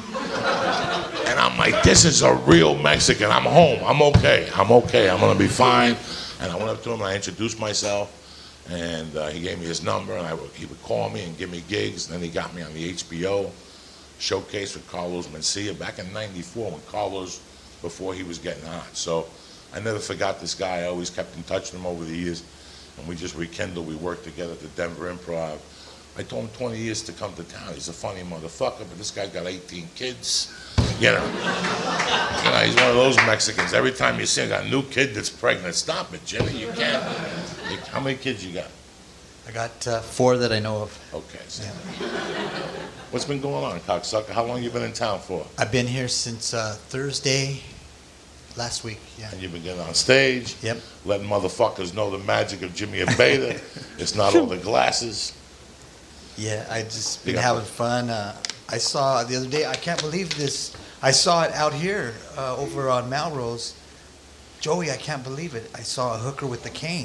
And I'm like, this is a real Mexican. I'm home. I'm okay. I'm okay. I'm going to be fine. And I went up to him and I introduced myself. And uh, he gave me his number, and I would, he would call me and give me gigs. And then he got me on the H B O showcase with Carlos Mencia back in ninety-four when Carlos, before he was getting hot. So I never forgot this guy. I always kept in touch with him over the years. And we just rekindled. We worked together at the Denver Improv. I told him twenty years to come to town. He's a funny motherfucker, but this guy's got eighteen kids. You know, you know, he's one of those Mexicans. Every time you see him, got a new kid that's pregnant. Stop it, Jimmy. You can't. You, how many kids you got? I got uh, four that I know of. Okay. So. Yeah. What's been going on, cocksucker? How long you been in town for? I've been here since uh, Thursday last week. Yeah. And you've been getting on stage. Yep. Letting motherfuckers know the magic of Jimmy and Beta. It's not all the glasses. Yeah, I just been You got having the- fun. Uh, I saw the other day. I can't believe this. I saw it out here uh, over on Melrose. Joey, I can't believe it. I saw a hooker with the cane.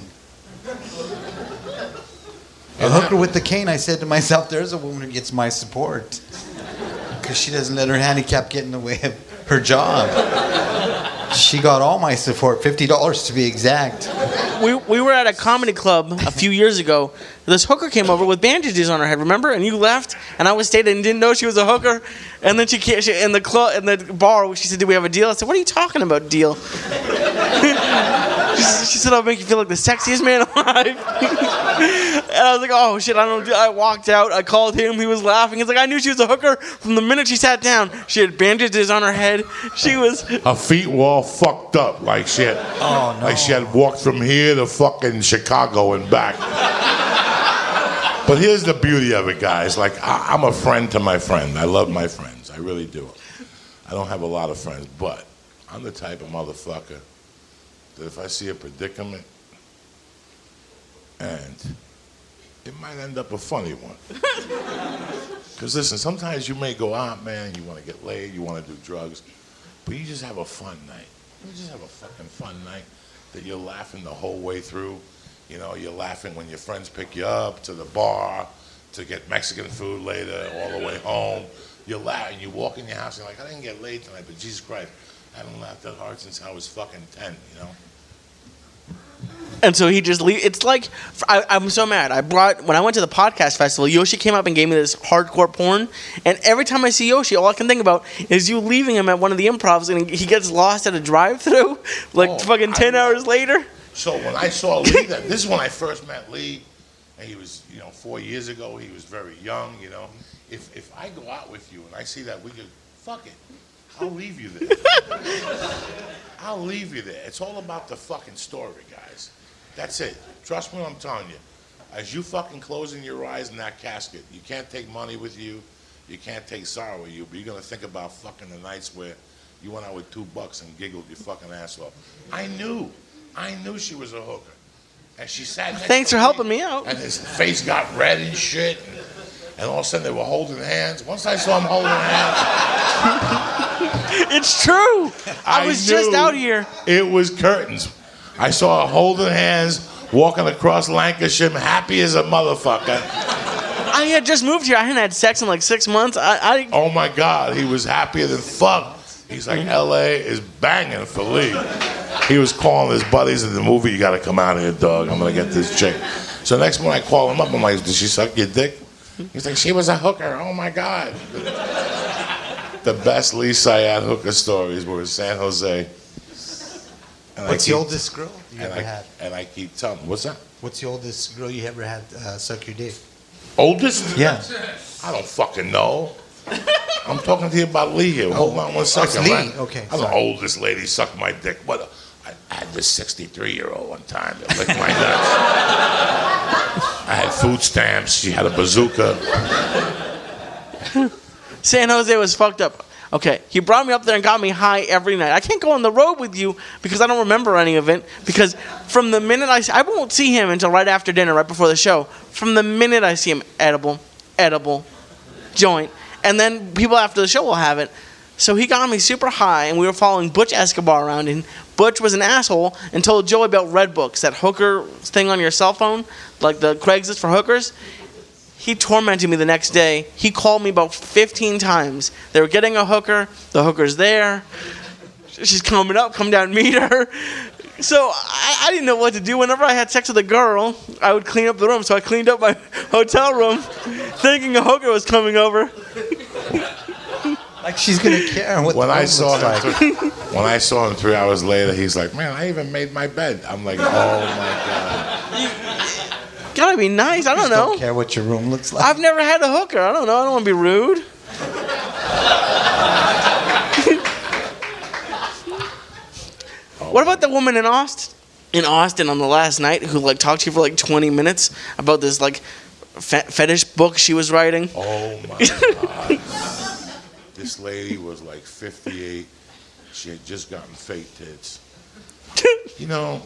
A hooker with the cane. I said to myself, "There's a woman who gets my support because she doesn't let her handicap get in the way of her job." She got all my support, fifty dollars to be exact. We, we were at a comedy club a few years ago. This hooker came over with bandages on her head, remember? And you left, and I was stayed and didn't know she was a hooker. And then she came she, in the club, in the bar. She said, "Do we have a deal?" I said, "What are you talking about, deal?" she, she said, "I'll make you feel like the sexiest man alive." And I was like, "Oh shit, I don't." I walked out. I called him. He was laughing. He's like, "I knew she was a hooker from the minute she sat down. She had bandages on her head. She was." Her feet were all fucked up, like she had, Oh, no. like she had walked from here to fucking Chicago and back. But here's the beauty of it, guys. Like, I, I'm a friend to my friend. I love my friends. I really do. I don't have a lot of friends, but I'm the type of motherfucker that if I see a predicament, and it might end up a funny one. Because listen, sometimes you may go out, man, and you want to get laid, you want to do drugs, but you just have a fun night. You just have a fucking fun night that you're laughing the whole way through. You know, you're laughing when your friends pick you up to the bar to get Mexican food later, all the way home. You're laughing. You walk in your house and you're like, I didn't get laid tonight, but Jesus Christ, I haven't laughed that hard since I was fucking ten, you know? And so he just leave. It's like I, I'm so mad. I brought when I went to the podcast festival. Yoshi came up and gave me this hardcore porn, and every time I see Yoshi, all I can think about is you leaving him at one of the improvs, and he gets lost at a drive-through, like Oh, fucking ten I know. hours later. So when I saw Lee, that, this is when I first met Lee, and he was, you know, four years ago. He was very young, you know. If if I go out with you and I see that we could, fuck it, I'll leave you there. I'll leave you there. It's all about the fucking story, guys. That's it. Trust me when I'm telling you. As you fucking closing your eyes in that casket, you can't take money with you. You can't take sorrow with you, but you're going to think about fucking the nights where You went out with two bucks and giggled your fucking ass off. I knew. I knew she was a hooker. And she sat next Thanks to for helping me out. And his face got red and shit. And, and all of a sudden they were holding hands. Once I saw them holding hands. It's true. I, I was knew just out here. It was curtains. I saw her holding hands, walking across Lancashire, happy as a motherfucker. I had just moved here. I hadn't had sex in like six months. I, I Oh my God, he was happier than fuck. He's like, L A is banging for Lee. He was calling his buddies in the movie, you gotta come out here, dog. I'm gonna get this chick. So next morning I call him up, I'm like, did she suck your dick? He's like, she was a hooker, oh my God. The best Lee Syed hooker stories were in San Jose. And What's I keep, the oldest girl you and ever I, had? And I keep telling him, what's that? What's the oldest girl you ever had uh, suck your dick? Oldest? Yeah. I don't fucking know. I'm talking to you about Lee here. Hold on one second. Oh, it's Lee. Right? Okay, I'm the sorry. oldest lady sucked my dick. What? A, I, I had this sixty-three-year-old one time that licked my nuts. I had food stamps. She had a bazooka. San Jose was fucked up. Okay, he brought me up there and got me high every night. I can't go on the road with you because I don't remember any of it. Because from the minute I, I won't see him until right after dinner, right before the show. From the minute I see him, edible, edible, joint, and then people after the show will have it. So he got me super high, and we were following Butch Escobar around, and Butch was an asshole and told Joey about Red Books, that hooker thing on your cell phone, like the Craigslist for hookers. He tormented me the next day. He called me about fifteen times. They were getting a hooker. The hooker's there. She's coming up. Come down and meet her. So I, I didn't know what to do. Whenever I had sex with a girl, I would clean up the room. So I cleaned up my hotel room thinking a hooker was coming over. Like she's gonna care what When the I room saw looks him, like. th- when I saw him three hours later, he's like, "Man, I even made my bed." I'm like, "Oh my God." Gotta be nice. I don't Just know. don't care what your room looks like. I've never had a hooker. I don't know. I don't want to be rude. What about the woman in Austin? In Austin on the last night, who like talked to you for like twenty minutes about this like fe- fetish book she was writing. Oh my God. This lady was like fifty-eight. She had just gotten fake tits. You know,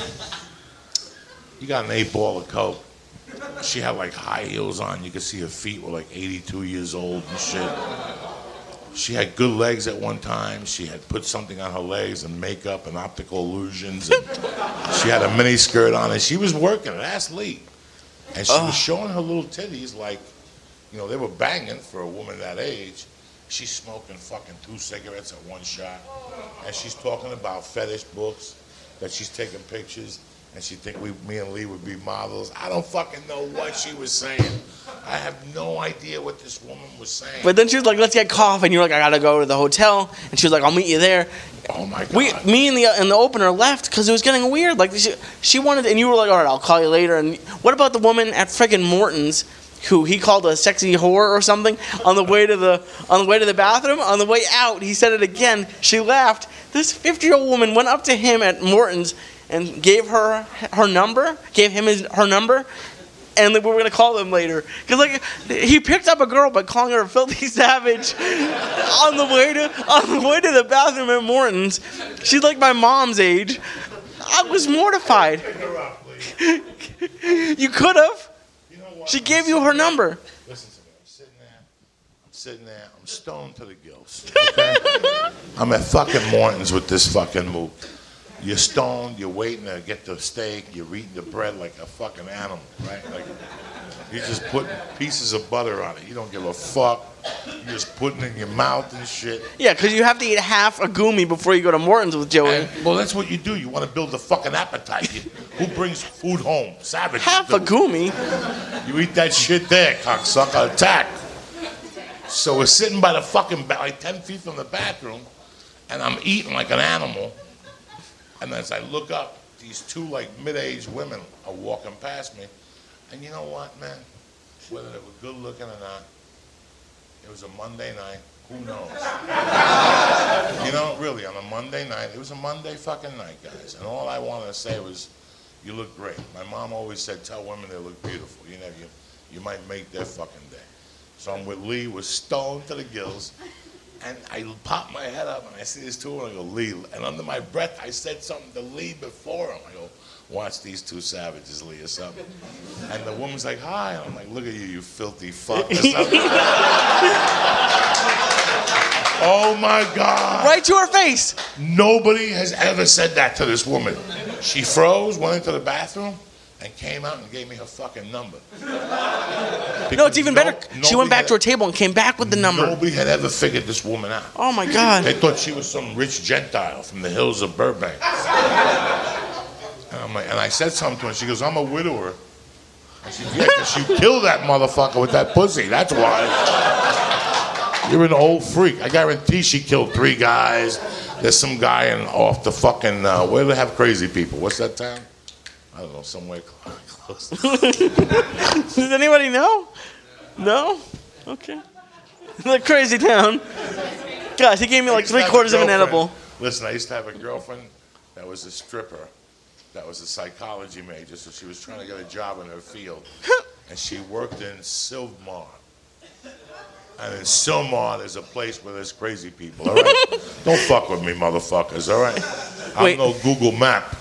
you got an eight ball of coke. She had like high heels on. You could see her feet were like eighty-two years old and shit. She had good legs at one time. She had put something on her legs and makeup and optical illusions. And she had a mini skirt on and she was working it. Ask Lee. And she was showing her little titties like, you know, they were banging for a woman that age. She's smoking fucking two cigarettes at one shot. And she's talking about fetish books, that she's taking pictures. And she think we, me and Lee would be models. I don't fucking know what she was saying. I have no idea what this woman was saying. But then she was like, "Let's get coffee," and you're like, "I gotta go to the hotel," and she was like, "I'll meet you there." Oh my God. We, me and the and the opener left because it was getting weird. Like she, she wanted, and you were like, "All right, I'll call you later." And what about the woman at friggin' Morton's, who he called a sexy whore or something on the way to the on the way to the bathroom? On the way out, he said it again. She laughed. This fifty-year-old woman went up to him at Morton's and gave her her number, gave him his her number, and we were gonna call them later. Cause like he picked up a girl by calling her a filthy savage on the way to on the way to the bathroom at Morton's. She's like my mom's age. I was mortified. You could have. You know what? She gave you her number. Listen to me. I'm sitting there. I'm sitting there. I'm stoned to the gills. Okay? I'm at fucking Morton's with this fucking move. You're stoned. You're waiting to get the steak. You're eating the bread like a fucking animal, right? Like you're just putting pieces of butter on it. You don't give a fuck. You're just putting it in your mouth and shit. Yeah, because you have to eat half a gumi before you go to Morton's with Joey. And, well, that's what you do. You want to build a fucking appetite. You, who brings food home? Savages Half do. a gumi. You eat that shit there, cocksucker. Attack. So we're sitting by the fucking, ba- like ten feet from the bathroom, and I'm eating like an animal. And as I look up, these two like mid-aged women are walking past me. And you know what, man? Whether they were good looking or not, it was a Monday night. Who knows? You know, really, on a Monday night, it was a Monday fucking night, guys. And all I wanted to say was, you look great. My mom always said, tell women they look beautiful. You know, you, you might make their fucking day. So I'm with Lee, we're stoned to the gills. And I pop my head up and I see this two and I go, Lee. And under my breath, I said something to Lee before him. I go, watch these two savages, Lee, or something. And the woman's like, hi. And I'm like, look at you, you filthy fuck. Or something. Oh my God. Right to her face. Nobody has ever said that to this woman. She froze, went into the bathroom, and came out and gave me her fucking number. No, it's even no, better. She went back had, to her table and came back with the number. Nobody had ever figured this woman out. Oh my God. They thought she was some rich Gentile from the hills of Burbank. And, I'm like, and I said something to her, and she goes, I'm a widower. I said, yeah, because you killed that motherfucker with that pussy, that's why. You're an old freak. I guarantee she killed three guys. There's some guy in off the fucking, uh, where do they have crazy people? What's that town? I don't know, somewhere close. Does anybody know? No? Okay. The crazy town. Guys, he gave me like three quarters of an edible. Listen, I used to have a girlfriend that was a stripper, that was a psychology major, so she was trying to get a job in her field. And she worked in Sylmar. And in Sylmar, there's a place where there's crazy people, all right? Don't fuck with me, motherfuckers, all right? I'm Wait. no Google map.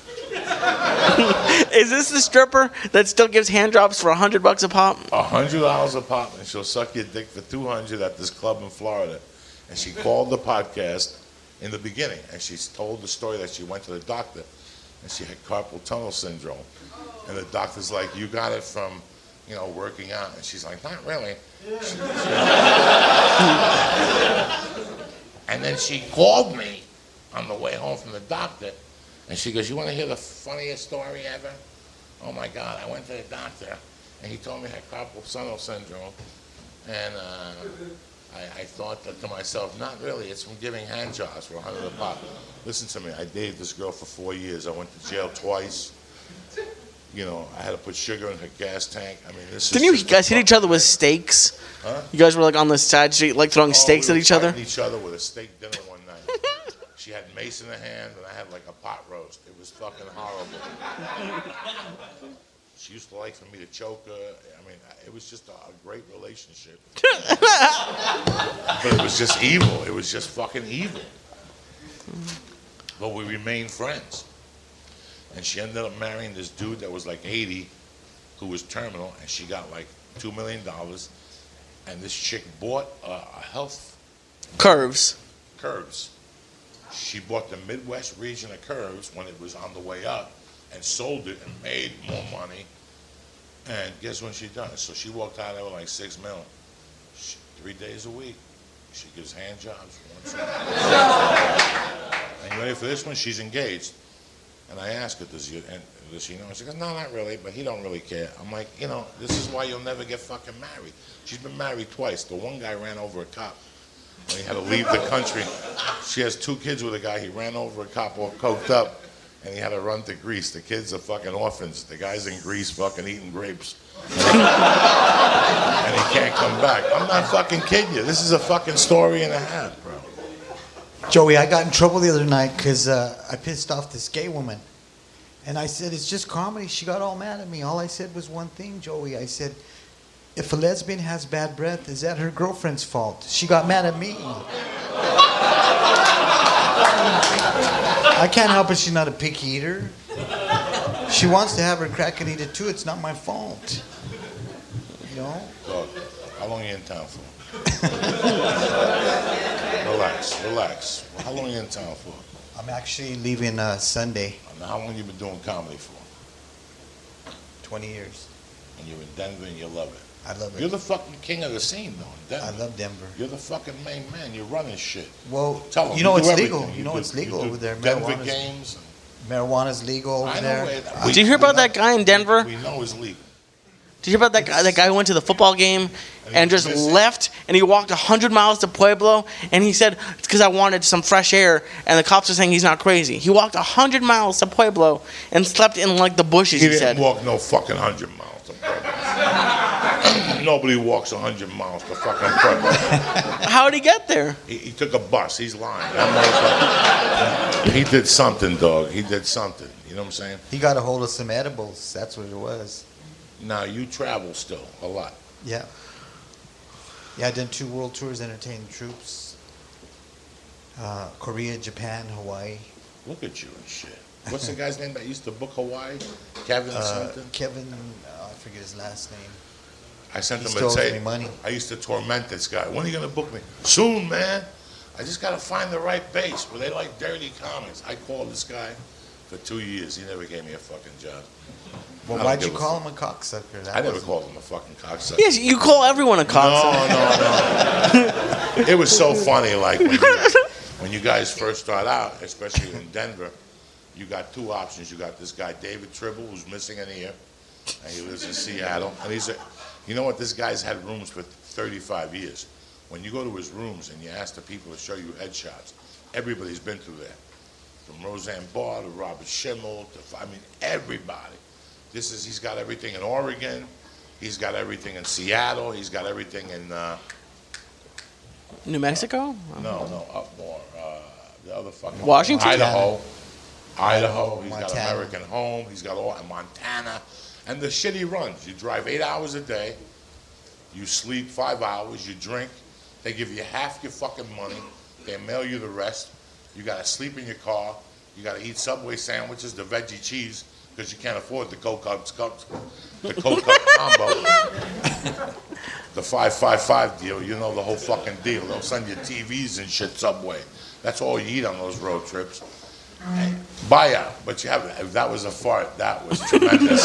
Is this the stripper that still gives hand jobs for a hundred bucks a pop? A hundred dollars a pop, and she'll suck your dick for two hundred at this club in Florida. And she called the podcast in the beginning, and she told the story that she went to the doctor, and she had carpal tunnel syndrome. And the doctor's like, you got it from, you know, working out. And she's like, not really. She, she, and then she called me on the way home from the doctor, and she goes, you want to hear the funniest story ever? Oh my God, I went to the doctor, and he told me I had carpal tunnel syndrome, and uh, I, I thought that to myself, not really, it's from giving hand jobs for a hundred a pop. Listen to me, I dated this girl for four years. I went to jail twice. You know, I had to put sugar in her gas tank. I mean, this Didn't is you just guys a hit each other with steaks? Huh? You guys were like on the side street, like throwing Oh, steaks we at were each other? fighting each other with a steak dinner one night. She had mace in her hand, and I had like a pot roast. It was fucking horrible. She used to like for me to choke her. I mean, it was just a, a great relationship. But it was just evil. It was just fucking evil. But we remained friends. And she ended up marrying this dude that was like eighty, who was terminal, and she got like two million dollars. And this chick bought a, a health Curves. Curves. She bought the Midwest region of Curves when it was on the way up and sold it and made more money. And guess when she done it? So she walked out there with like six mil. She, three days a week. She gives hand jobs once a week. And you ready for this one? She's engaged. And I asked her, does, you, and, does she know? And she goes, no, not really, but he don't really care. I'm like, you know, this is why you'll never get fucking married. She's been married twice. The one guy ran over a cop when he had to leave the country. She has two kids with a guy. He ran over a cop all coked up, and he had to run to Greece. The kids are fucking orphans. The guy's in Greece fucking eating grapes. And he, and he can't come back. I'm not fucking kidding you. This is a fucking story and a half, bro. Joey, I got in trouble the other night because uh, I pissed off this gay woman. And I said, it's just comedy. She got all mad at me. All I said was one thing, Joey. I said, if a lesbian has bad breath, is that her girlfriend's fault? She got mad at me. I can't help it, she's not a picky eater. She wants to have her crack and eat it too. It's not my fault. You know? Dog, how long are you in town for? Relax, relax. How long are you in town for? I'm actually leaving uh, Sunday. Now, how long you been doing comedy for? twenty years. And you're in Denver and you love it. I love You're it. the fucking king of the scene, though, in Denver. I love Denver. You're the fucking main man. You're running shit. Well, Tell 'em, you know do it's everything. legal. You know do- it's legal you do over there. Denver Marijuana's, games. marijuana's legal over I know there. it. Did you hear about that guy in Denver? We know it's legal. Did you hear about that guy? That guy who went to the football game and just left, and he walked one hundred miles to Pueblo, and he said, it's because I wanted some fresh air, and the cops are saying he's not crazy. He walked one hundred miles to Pueblo and slept in, like, the bushes, He he, didn't said. walk no fucking hundred miles to Pueblo. Nobody walks a hundred miles to fucking Pueblo. How did he get there? He, he took a bus. He's lying. That motherfucker. He did something, dog. He did something. You know what I'm saying? He got a hold of some edibles. That's what it was. Now, you travel still a lot. Yeah. Yeah, I done two world tours entertaining troops. Uh, Korea, Japan, Hawaii. Look at you and shit. What's the guy's name that used to book Hawaii? Kevin Uh, something? Kevin, uh, I forget his last name. I sent He him still a owes tape. me money. I used to torment this guy. When are you going to book me? Soon, man. I just got to find the right base where they like dirty comics. I called this guy for two years. He never gave me a fucking job. Well, I don't why'd you give a call fuck. him a cocksucker? That I never wasn't- called him a fucking cocksucker. Yes, you call everyone a No, cocksucker. no, no. It was so funny, like, when you, when you guys first start out, especially in Denver, you got two options. You got this guy, David Tribble, who's missing an ear, and he lives in Seattle. And he's a, you know what, this guy's had rooms for thirty-five years. When you go to his rooms and you ask the people to show you headshots, everybody's been through there. From Roseanne Barr to Robert Schimmel to, I mean, everybody. This is, he's got everything in Oregon. He's got everything in Seattle. He's got everything in, uh, New Mexico? no, no, up more. Uh, the other fucking Washington? Idaho, Idaho. He's got Montana. American Home. He's got all Montana, and the shit he runs. You drive eight hours a day. You sleep five hours. You drink. They give you half your fucking money. They mail you the rest. You got to sleep in your car. You got to eat Subway sandwiches, the veggie cheese, because you can't afford the Coke Cups, cups the Coke Cup combo. The five five five deal, you know the whole fucking deal. They'll send you T Vs and shit Subway. That's all you eat on those road trips. And buyout, but you have, if that was a fart, that was tremendous.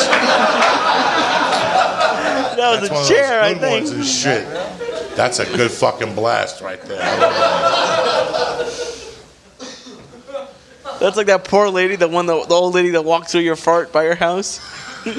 That was That's one a of chair, I those good think. ones and shit. That's a good fucking blast right there. I love that. That's like that poor lady, the one, the, the old lady that walked through your fart by your house. This-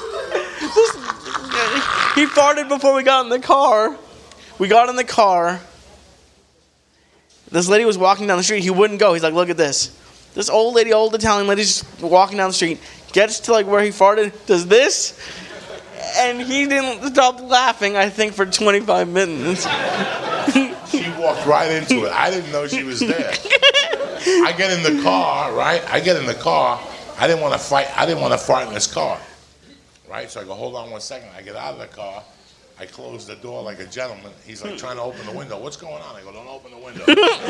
he farted before we got in the car. We got in the car. This lady was walking down the street. He wouldn't go. He's like, look at this. This old lady, old Italian lady, just walking down the street, gets to like where he farted, does this, and he didn't stop laughing, I think, for twenty-five minutes. She walked right into it. I didn't know she was there. I get in the car, right? I get in the car. I didn't want to fight. I didn't want to fart in this car, right? So I go, hold on one second. I get out of the car. I close the door like a gentleman. He's like trying to open the window. What's going on? I go, don't open the window.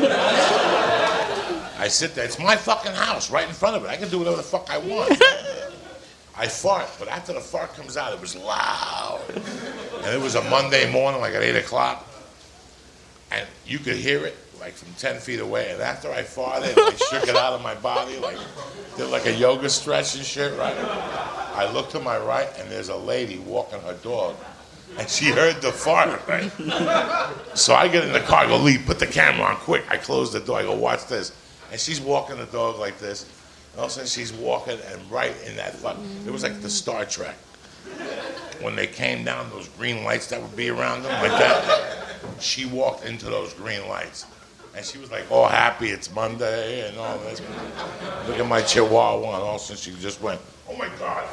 I sit there. It's my fucking house right in front of it. I can do whatever the fuck I want. I fart, but after the fart comes out, it was loud. And it was a Monday morning, like at eight o'clock. And you could hear it like from ten feet away. And after I farted, I shook it out of my body, like did like a yoga stretch and shit, right? I look to my right, and there's a lady walking her dog. And she heard the fart, right? So I get in the car, I go, Lee, put the camera on quick. I close the door, I go, watch this. And she's walking the dog like this. And all of a sudden she's walking, and right in that fuck, it was like the Star Trek. When they came down, those green lights that would be around them, like that. She walked into those green lights. And she was like, all happy, it's Monday, and all this. Look at my chihuahua, and all of a sudden she just went, oh my God.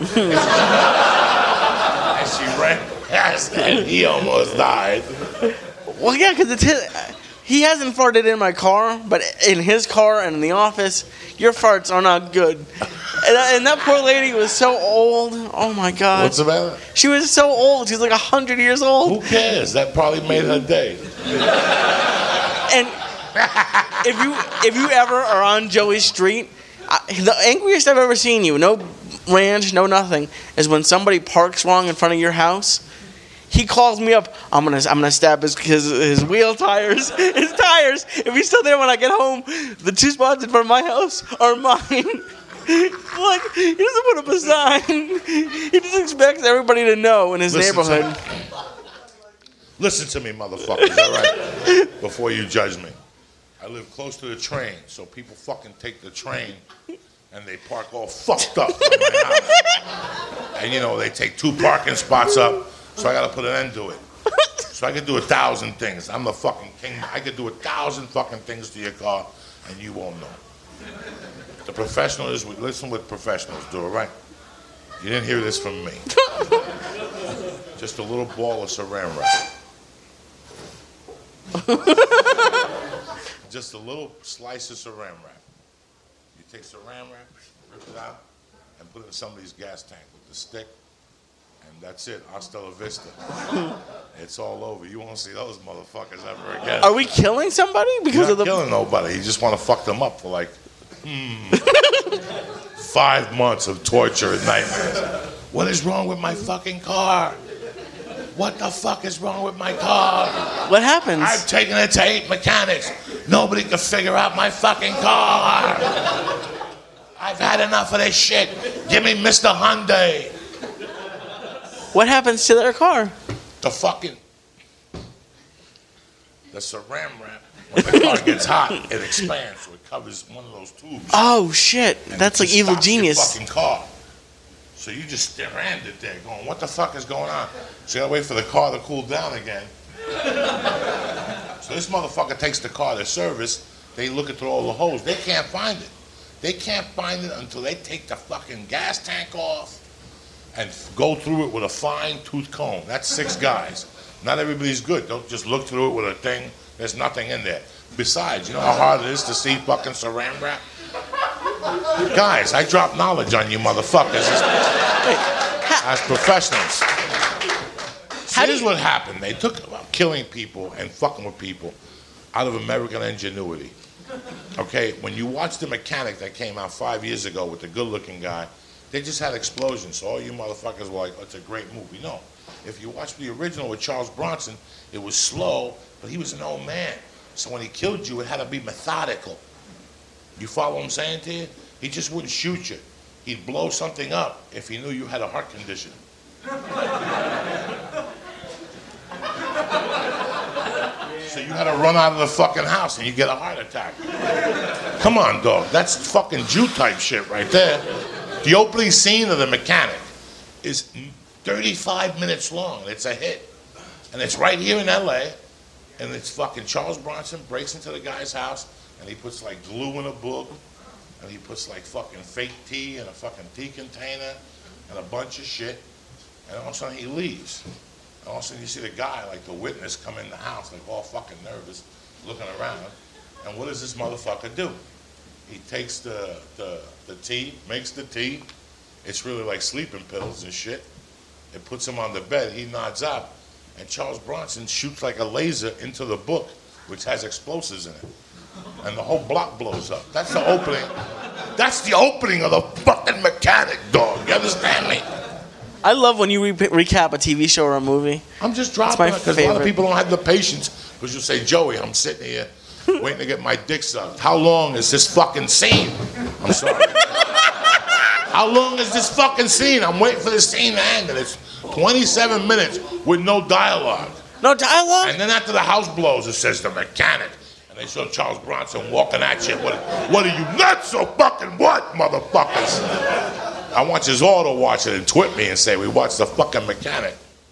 And she ran past, and he almost died. Well, yeah, because it's his. He hasn't farted in my car, but in his car and in the office, your farts are not good. And, and that poor lady was so old. Oh my God. What's the matter? She was so old. She's like a hundred years old. Who cares? That probably made her day. And if you if you ever are on Joey's street, I, the angriest I've ever seen you, no ranch, no nothing, is when somebody parks wrong in front of your house. He calls me up. I'm gonna I'm gonna stab his his, his wheel tires, his tires. If he's still there when I get home, the two spots in front of my house are mine. Like, he doesn't put up a sign. He just expects everybody to know in his Listen to neighborhood. me. Listen to me, motherfuckers, all right? Before you judge me. I live close to the train, so people fucking take the train and they park all fucked up in my house. And, you know, they take two parking spots up, so I got to put an end to it. So I could do a thousand things. I'm the fucking king. I could do a thousand fucking things to your car, and you won't know. The professional is, listen what professionals do, all right? You didn't hear this from me. Just a little ball of saran wrap. Just a little slice of saran wrap. You take saran wrap, rip it out, and put it in somebody's gas tank with the stick, And that's it. Hasta la vista. It's all over. You won't see those motherfuckers ever again. Are we killing somebody because You're not of the? killing nobody. You just want to fuck them up for like hmm, five months of torture and nightmares. What is wrong with my fucking car? What the fuck is wrong with my car? What happens? I've taken it to eight mechanics. Nobody can figure out my fucking car. I've had enough of this shit. Give me Mister Hyundai. What happens to their car? The fucking... The saran wrap, when the car gets hot, it expands, so it covers one of those tubes. Oh shit! And That's it like just evil stops your genius. fucking car. So you just stand it there going, what the fuck is going on? So you gotta wait for the car to cool down again. So this motherfucker takes the car to service. They look through all the holes. They can't find it. They can't find it until they take the fucking gas tank off and go through it with a fine tooth comb. That's six guys. Not everybody's good. Don't just look through it with a thing. There's nothing in there. Besides, you know how hard it is to see fucking saran wrap? Guys, I drop knowledge on you motherfuckers as, as professionals. How do Here's you- what happened. They took killing people and fucking with people out of American ingenuity. Okay, when you watch The Mechanic that came out five years ago with the good-looking guy, they just had explosions. So all you motherfuckers were like, oh, it's a great movie. No. If you watch the original with Charles Bronson, it was slow, but he was an old man. So when he killed you, it had to be methodical. You follow what I'm saying to you? He just wouldn't shoot you. He'd blow something up if he knew you had a heart condition. So you had to run out of the fucking house and you get a heart attack. Come on, dog. That's fucking Jew type shit right there. The opening scene of The Mechanic is thirty-five minutes long. It's a hit. And it's right here in L A. And it's fucking Charles Bronson breaks into the guy's house and he puts like glue in a book. And he puts like fucking fake tea in a fucking tea container and a bunch of shit. And all of a sudden he leaves. And all of a sudden you see the guy, like the witness, come in the house, like all fucking nervous, looking around. And what does this motherfucker do? He takes the, the, the tea, makes the tea. It's really like sleeping pills and shit. It puts him on the bed. He nods out. And Charles Bronson shoots like a laser into the book, which has explosives in it. And the whole block blows up. That's the opening. That's the opening of The fucking Mechanic, dog. You understand me? I love when you re- recap a T V show or a movie. I'm just my dropping it because a lot of favorite. people don't have the patience. Because you say, Joey, I'm sitting here waiting to get my dick sucked. How long is this fucking scene? I'm sorry. How long is this fucking scene? I'm waiting for the scene to end, and it's twenty-seven minutes with no dialogue. No dialogue? And then after the house blows, it says The Mechanic. And they show Charles Bronson walking at you. What, what are you nuts or fucking what, motherfuckers? I want you all to watch it and twit me and say, we watched The fucking Mechanic.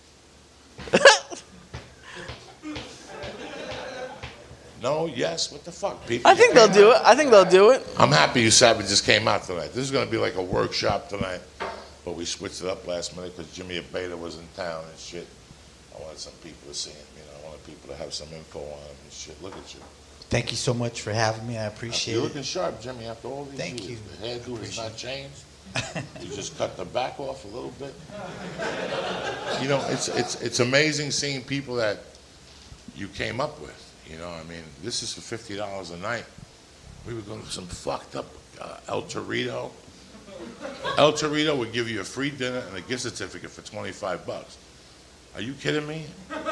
No, yes, what the fuck, people? I think they'll do it. I think they'll do it. I'm happy you Savages came out tonight. This is going to be like a workshop tonight, but we switched it up last minute because Jimmy Abeda was in town and shit. I wanted some people to see him, you know. I wanted people to have some info on him and shit. Look at you. Thank you so much for having me. I appreciate You're it. looking sharp, Jimmy, after all these Thank years. you. The hairdo has not changed. You just cut the back off a little bit. You know, it's it's it's amazing seeing people that you came up with. You know, I mean, this is for fifty dollars a night. We were going to some fucked up uh, El Torito. El Torito would give you a free dinner and a gift certificate for twenty-five bucks. Are you kidding me?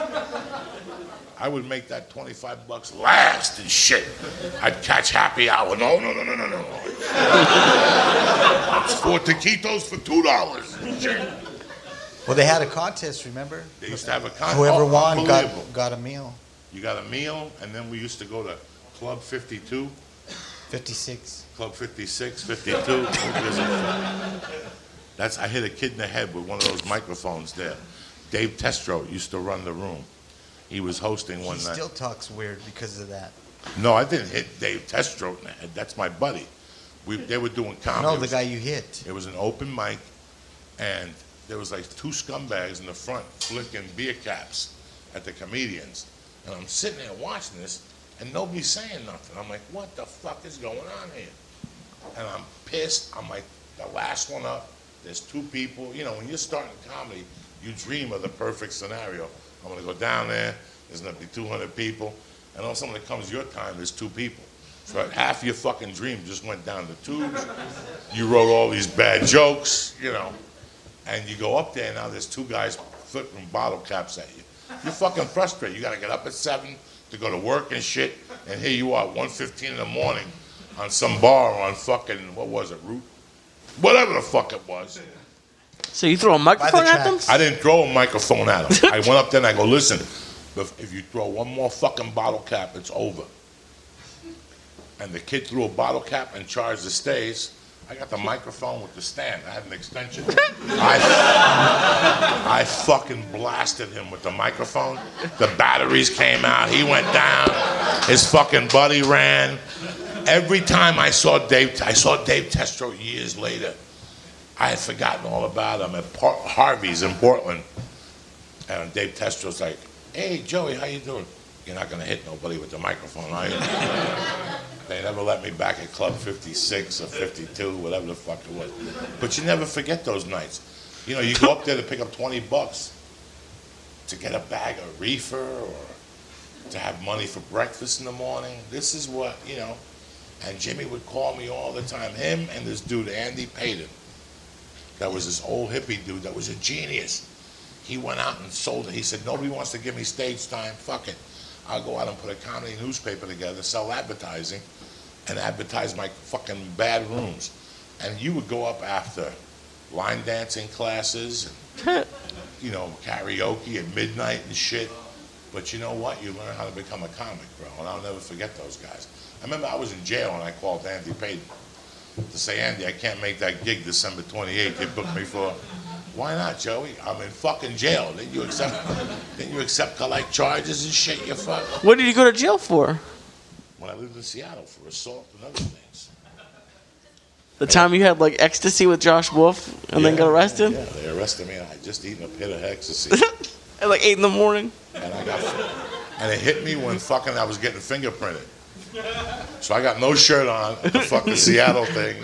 I would make that twenty-five bucks last and shit. I'd catch happy hour. No, no, no, no, no, no. It's four taquitos for two dollars. Well, they had a contest, remember? They used to have a contest. Whoever Oh, won unbelievable. got, got a meal. You got a meal, and then we used to go to Club fifty-two, fifty-six. Club fifty-six, fifty-two. That's, I hit a kid in the head with one of those microphones there. Dave Testro used to run the room. He was hosting one He night. still talks weird because of that. No, I didn't hit Dave Testro in the head. That's my buddy. We, they were doing comedy. No, It the was- guy you hit. It was an open mic, and there was like two scumbags in the front flicking beer caps at the comedians. And I'm sitting there watching this, and nobody's saying nothing. I'm like, what the fuck is going on here? And I'm pissed. I'm like, the last one up. There's two people. You know, when you're starting comedy, You dream of the perfect scenario. I'm going to go down there, there's going to be two hundred people, and all of a sudden when it comes your time, there's two people. So half your fucking dream just went down the tubes. You wrote all these bad jokes, you know, and you go up there, and now there's two guys flipping bottle caps at you. You're fucking frustrated. You got to get up at seven to go to work and shit, and here you are at one fifteen in the morning on some bar on fucking, what was it, Route? Whatever the fuck it was. So you throw a microphone at them? I didn't throw a microphone at them. I went up there and I go, listen, if you throw one more fucking bottle cap, it's over. And the kid threw a bottle cap and charged the stage. I got the microphone with the stand. I had an extension. I, I fucking blasted him with the microphone. The batteries came out. He went down. His fucking buddy ran. Every time I saw Dave, I saw Dave Testro years later. I had forgotten all about him at Par- Harvey's in Portland. And Dave Testro's like, hey, Joey, how you doing? You're not going to hit nobody with the microphone, are you? They never let me back at Club fifty-six or fifty-two, whatever the fuck it was. But you never forget those nights. You know, you go up there to pick up twenty bucks to get a bag of reefer or to have money for breakfast in the morning. This is what, you know. And Jimmy would call me all the time. Him and this dude, Andy Payton. That was this old hippie dude that was a genius. He went out and sold it. He said, nobody wants to give me stage time. Fuck it. I'll go out and put a comedy newspaper together, sell advertising, and advertise my fucking bad rooms. And you would go up after line dancing classes, and, you know, karaoke at midnight and shit. But you know what? You learn how to become a comic, bro. And I'll never forget those guys. I remember I was in jail and I called Andy Payton to say, Andy, I can't make that gig December twenty-eighth. You booked me for. Why not, Joey? I'm in fucking jail. Didn't you accept? Didn't you accept collect charges and shit? You fuck. What did you go to jail for? When I lived in Seattle for assault and other things. The time you had like ecstasy with Josh Wolf and yeah, then got arrested? Yeah, they arrested me and I just eaten a pit of ecstasy. At like eight in the morning. And I got, and it hit me when fucking I was getting fingerprinted. So I got no shirt on at the fucking Seattle thing.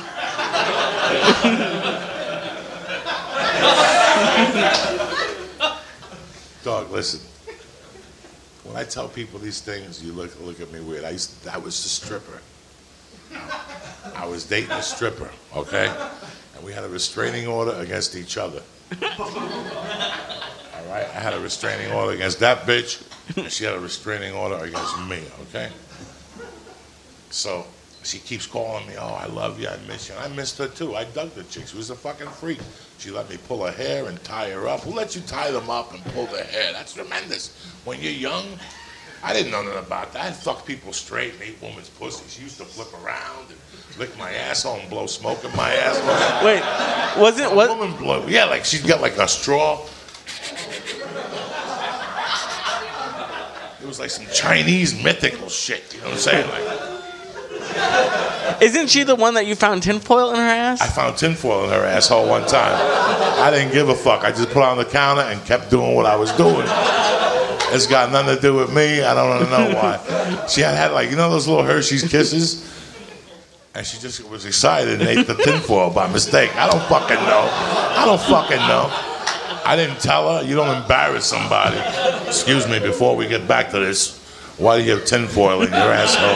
Dog, listen. When I tell people these things, you look look at me weird. I used to, I was a stripper. I was dating a stripper, okay? And we had a restraining order against each other. All right? I had a restraining order against that bitch, and she had a restraining order against me, okay? So she keeps calling me, oh, I love you, I miss you. And I missed her too. I dug the chick. She was a fucking freak. She let me pull her hair and tie her up. Who lets you tie them up and pull their hair? That's tremendous. When you're young, I didn't know nothing about that. I'd fuck people straight and eat women's pussy. She used to flip around and lick my asshole and blow smoke in my asshole. Wait, wasn't what? Woman blow, yeah, like she's got like a straw. It was like some Chinese mythical shit. You know what I'm saying? Like, isn't she the one that you found tinfoil in her ass? I found tinfoil in her asshole one time. I didn't give a fuck. I just put it on the counter and kept doing what I was doing. It's got nothing to do with me. I don't know why. She had had like, you know those little Hershey's Kisses? And she just was excited and ate the tinfoil by mistake. I don't fucking know. I don't fucking know. I didn't tell her. You don't embarrass somebody. Excuse me, before we get back to this, why do you have tinfoil in your asshole?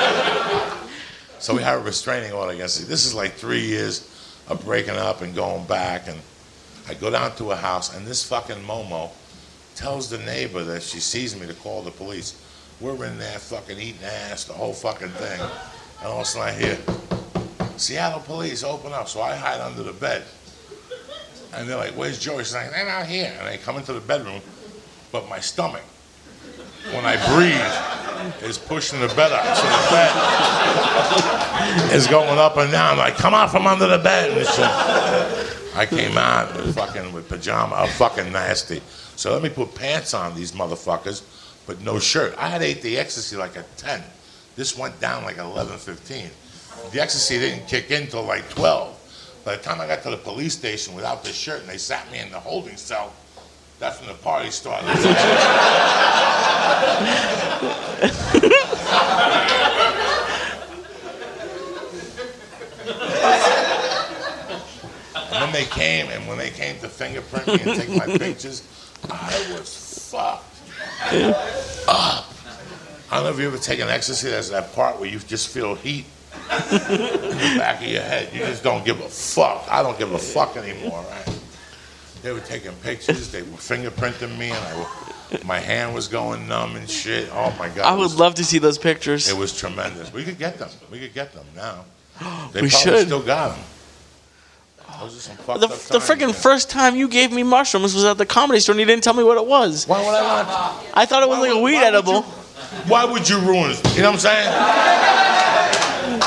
So we have a restraining order against it. This is like three years of breaking up and going back. And I go down to a house, and this fucking Momo tells the neighbor that she sees me to call the police. We're in there fucking eating ass, the whole fucking thing. And all of a sudden I hear, Seattle police, open up. So I hide under the bed. And they're like, where's Joey? She's like, they're not here. And they come into the bedroom, but my stomach, when I breathe, is pushing the bed up. So the bed is going up and down. I'm like, come out from under the bed. And so I came out with fucking with pajama, uh, fucking nasty. So let me put pants on these motherfuckers, but no shirt. I had ate the ecstasy like at ten. This went down like at eleven fifteen. The ecstasy didn't kick in till like twelve. By the time I got to the police station without the shirt and they sat me in the holding cell, that's when the party started. I when they came and when they came to fingerprint me and take my pictures, I was fucked up. I don't know if you ever taken ecstasy. There's that part where you just feel heat in the back of your head. You just don't give a fuck. I don't give a fuck anymore, right? They were taking pictures. They were fingerprinting me, and I, my hand was going numb and shit. Oh my god! I would was, love to see those pictures. It was tremendous. We could get them. We could get them now. They we probably should. still got them. Those are some fucked The, up the times, freaking man. first time you gave me mushrooms was at the Comedy Store, and you didn't tell me what it was. Why would I not? I thought it was Why like a would- weed why would edible. you- Why would you ruin it? You know what I'm saying?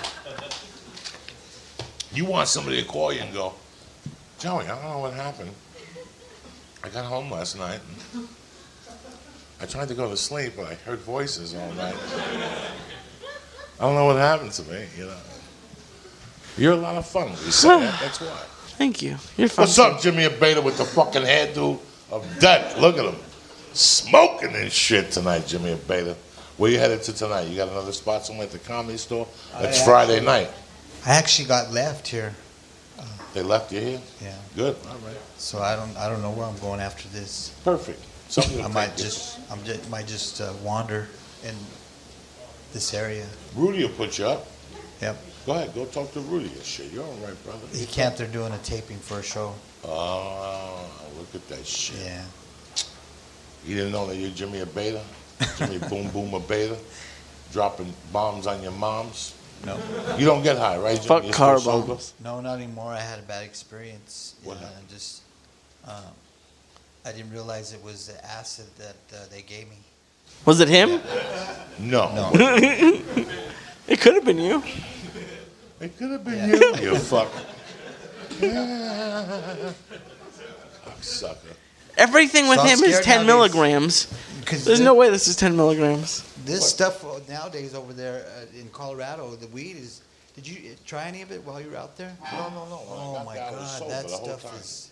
You want somebody to call you and go, Joey, I don't know what happened. I got home last night. And I tried to go to sleep, but I heard voices all night. I don't know what happened to me, you know. You're a lot of fun. You say that. That's why. Thank you. You're fun. What's up, Jimmy Abeta with the fucking hairdo of death? Look at him. Smoking and shit tonight, Jimmy Abeta. Where you headed to tonight? You got another spot somewhere at the Comedy Store? It's I Friday actually- night. I actually got left here, They left you here? yeah. Good. All right. So I don't I don't know where I'm going after this. Perfect. Something to I might take you. just I'm just might just uh, wander in this area. Rudy will put you up. Yep. Go ahead. Go talk to Rudy and shit. You're all right, brother. He can't. They're doing a taping for a show. Oh, look at that shit. Yeah. You didn't know that you're Jimmy Abeta? Jimmy Boom Boom Abeta? Dropping bombs on your moms? No. You don't get high, right, Jimmy? Fuck You're car still sober? bombs. No, not anymore. I had a bad experience. What and, uh, happened? just um, I didn't realize it was the acid that uh, they gave me. Was it him? No. No. It could have been you. It could have been Yeah. you, you fuck. Sucker. Everything with So I'm him is scared ten nowadays. milligrams. Because There's no way this is ten milligrams. this stuff uh, nowadays over there uh, in Colorado, the weed is. Did you uh, try any of it while you were out there? No, no, no. When I Oh got my there, I was God, sober that the whole stuff time. is.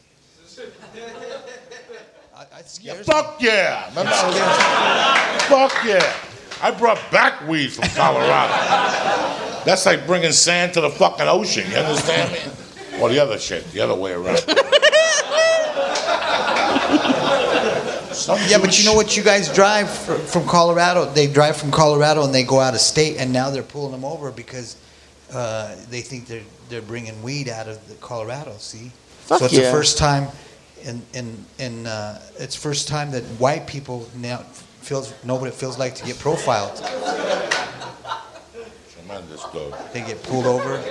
I, I Yeah, scares me. fuck yeah. Remember I was- fuck yeah. I brought back weed from Colorado. That's like bringing sand to the fucking ocean. You understand me? Or the other shit, the other way around. Some Yeah, but Jewish- you know what? You guys drive fr- from Colorado. They drive from Colorado and they go out of state, and now they're pulling them over because uh, they think they're they're bringing weed out of the Colorado. See, Fuck so it's yeah. the first time, in in in uh, it's first time that white people now feels know what it feels like to get profiled. Tremendous dog. They get pulled over.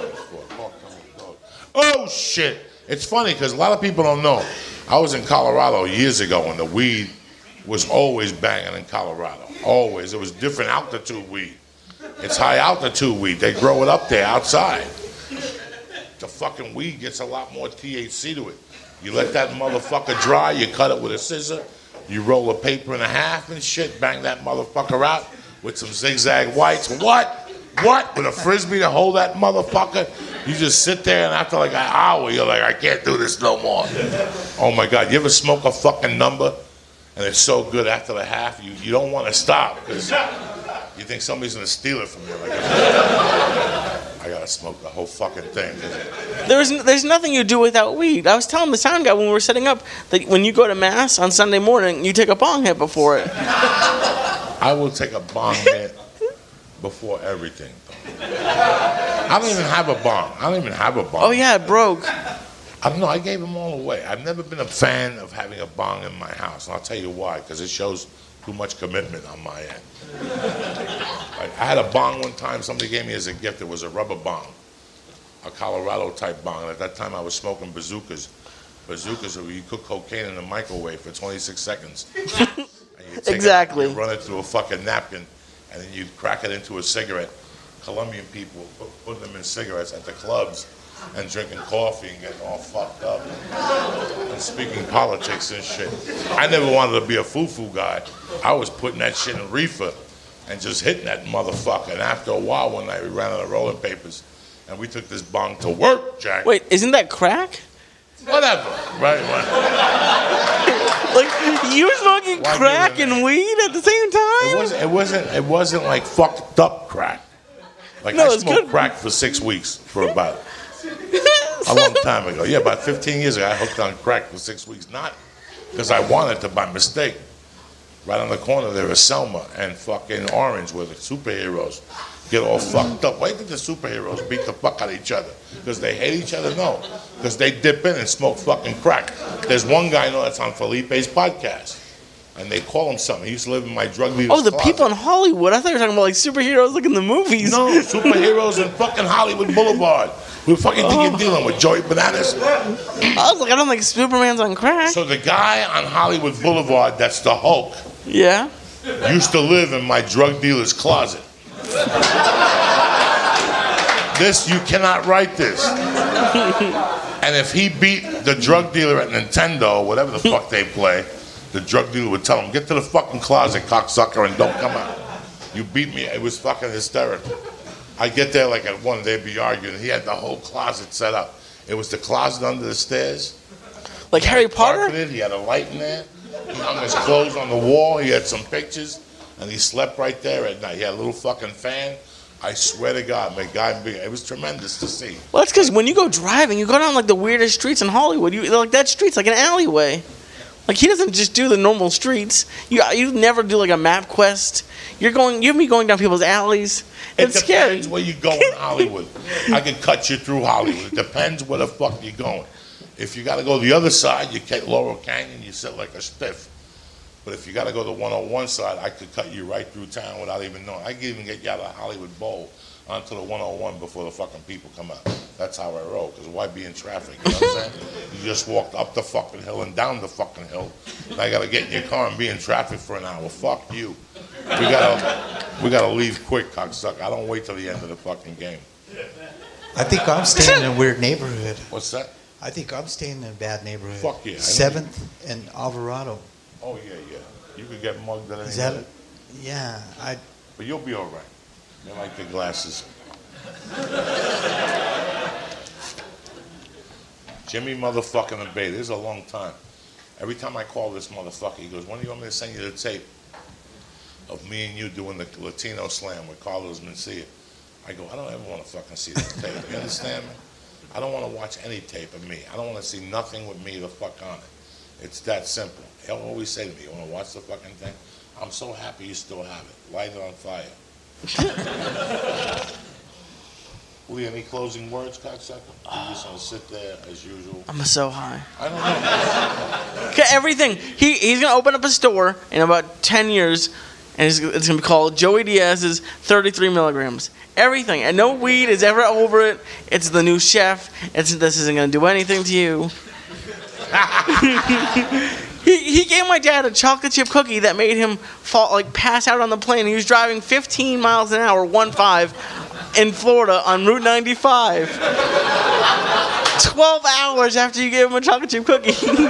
Oh shit! It's funny because a lot of people don't know. I was in Colorado years ago when the weed was always banging in Colorado. Always. It was different altitude weed. It's high altitude weed. They grow it up there outside. The fucking weed gets a lot more T H C to it. You let that motherfucker dry, you cut it with a scissor, you roll a paper in a half and shit, bang that motherfucker out with some zigzag whites. What? What? With a frisbee to hold that motherfucker? You just sit there and after like an hour, you're like, I can't do this no more. Oh my God, you ever smoke a fucking number and it's so good after the half, you, you don't want to stop because you think somebody's going to steal it from you. Like, I got to smoke the whole fucking thing. There's there's nothing you do without weed. I was telling the sound guy when we were setting up that when you go to mass on Sunday morning, you take a bong hit before it. I will take a bong hit before everything. I don't even have a bong. I don't even have a bong. Oh yeah, it broke. I don't know. I gave them all away. I've never been a fan of having a bong in my house, and I'll tell you why. Because it shows too much commitment on my end. Like, I had a bong one time. Somebody gave me as a gift. It was a rubber bong, a Colorado type bong. And at that time, I was smoking bazookas. Bazookas, where you cook cocaine in the microwave for twenty-six seconds. And you take Exactly. It, you run it through a fucking napkin, and then you crack it into a cigarette. Colombian people put, put them in cigarettes at the clubs and drinking coffee and getting all fucked up and speaking politics and shit. I never wanted to be a foo-foo guy. I was putting that shit in reefer and just hitting that motherfucker. And after a while, one night we ran out of rolling papers and we took this bong to work, Jack. Wait, isn't that crack? Whatever, right? right. Like you were smoking Why crack give it and that? weed at the same time? It wasn't. It wasn't. It wasn't like fucked up crack. Like No, I it's smoked good. crack for six weeks for about A long time ago. Yeah, about fifteen years ago, I hooked on crack for six weeks. Not because I wanted to by mistake. Right on the corner there was Selma and fucking Orange where the superheroes get all fucked up. Why did the superheroes beat the fuck out of each other? Because they hate each other? No. Because they dip in and smoke fucking crack. There's one guy I know that's on Felipe's podcast. And they call him something. He used to live in my drug dealer's Oh, the closet. people in Hollywood. I thought you were talking about like superheroes like in the movies. No, superheroes in fucking Hollywood Boulevard. Who fucking think you're dealing with? Joey Bananas? I was like, I don't think Superman's on crack. So the guy on Hollywood Boulevard that's the Hulk Yeah. used to live in my drug dealer's closet. This, you cannot write this. And if he beat the drug dealer at Nintendo, whatever the fuck they play, the drug dealer would tell him, get to the fucking closet, cocksucker, and don't come out. You beat me. It was fucking hysterical. I get there like at one, they'd be arguing. He had the whole closet set up. It was the closet under the stairs. Like Harry Potter? Carpeted. He had a light in there. He hung his clothes on the wall. He had some pictures. And he slept right there at night. He had a little fucking fan. I swear to God, my guy, it was tremendous to see. Well, that's because when you go driving, you go down like the weirdest streets in Hollywood. You like that street's like an alleyway. Like he doesn't just do the normal streets. You you never do like a map quest. You're going. You'd be going down people's alleys. It's it scary. depends where you go in Hollywood. I could cut you through Hollywood. It depends where the fuck you're going. If you got to go the other side, you get Laurel Canyon, you sit like a stiff. But if you got to go the one oh one side, I could cut you right through town without even knowing. I could even get you out of the Hollywood Bowl onto the one oh one before the fucking people come out. That's how I roll, because why be in traffic? You know what I'm saying? You just walked up the fucking hill and down the fucking hill. And I got to get in your car and be in traffic for an hour. Fuck you. We gotta, we gotta leave quick, cocksucker. I don't wait till the end of the fucking game. I think I'm staying in a weird neighborhood. What's that? I think I'm staying in a bad neighborhood. Fuck yeah. Seventh and Alvarado. Oh, yeah, yeah. You could get mugged at any Is that? minute. Yeah, I. But you'll be all right. You like the glasses. Jimmy motherfucking the Bay. This is a long time. Every time I call this motherfucker, he goes, when do you want me to send you the tape of me and you doing the Latino Slam with Carlos Mencia? I go, I don't ever want to fucking see that tape. You understand me? I don't want to watch any tape of me. I don't want to see nothing with me the fuck on it. It's that simple. He'll always say to me, you want to watch the fucking thing? I'm so happy you still have it. Light it on fire. Lee, any closing words, cocksucker? You just want to sit there as usual? I'm so high. I don't know. Okay, everything. He he's gonna open up a store in about ten years, and it's, it's gonna be called Joey Diaz's thirty-three milligrams. Everything, and no weed is ever over it. It's the new chef. It's this isn't gonna do anything to you. he he gave my dad a chocolate chip cookie that made him fall like pass out on the plane. He was driving fifteen miles an hour, one five, in Florida on Route ninety-five. Twelve hours after you gave him a chocolate chip cookie.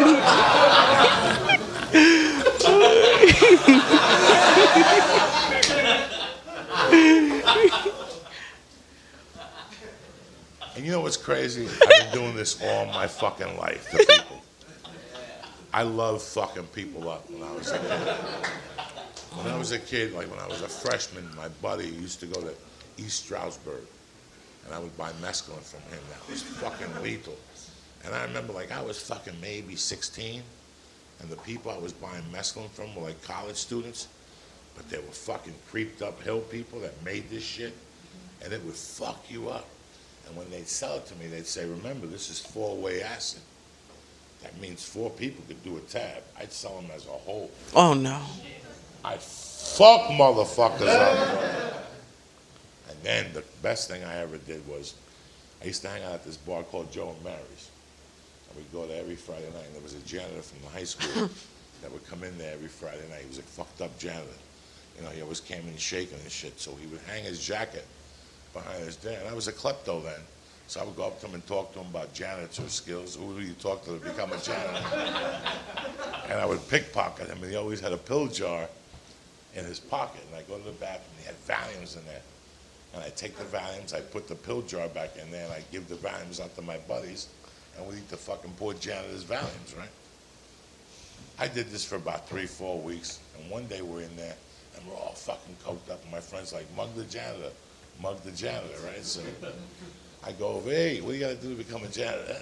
And you know what's crazy? I've been doing this all my fucking life to people. I love fucking people up when I was a kid. When I was a kid, like when I was a freshman, my buddy used to go to East Stroudsburg, and I would buy mescaline from him. That was fucking lethal. And I remember, like, I was fucking maybe sixteen, and the people I was buying mescaline from were like college students, but they were fucking creeped up hill people that made this shit, and it would fuck you up. And when they'd sell it to me, they'd say, remember, this is four-way acid. That means four people could do a tab. I'd sell them as a whole. Oh no. I'd fuck motherfuckers up. And then the best thing I ever did was, I used to hang out at this bar called Joe and Mary's. And we'd go there every Friday night. And there was a janitor from the high school that would come in there every Friday night. He was a fucked up janitor. You know, he always came in shaking and shit. So he would hang his jacket behind his desk. And I was a klepto then. So I would go up to him and talk to him about janitor skills. Who do you talk to to become a janitor? And I would pickpocket him, and he always had a pill jar in his pocket. And I'd go to the bathroom, and he had Valiums in there. And I'd take the Valiums, I'd put the pill jar back in there, and I'd give the Valiums out to my buddies, and we'd eat the fucking poor janitor's Valiums, right? I did this for about three, four weeks, and one day we're in there, and we're all fucking coked up, and my friend's like, mug the janitor, mug the janitor, right? So I go over, hey, what do you got to do to become a janitor?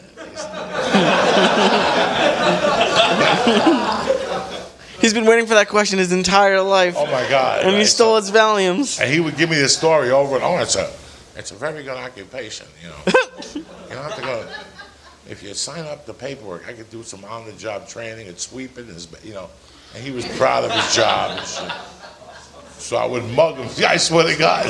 He's been waiting for that question his entire life. Oh my God! And right? he stole so, its Valiums. And he would give me this story over and over. It's a, it's a very good occupation, you know. You don't have to go. If you sign up the paperwork, I could do some on-the-job training and sweeping, and, you know. And he was proud of his job and shit. So I would mug him. I swear to God.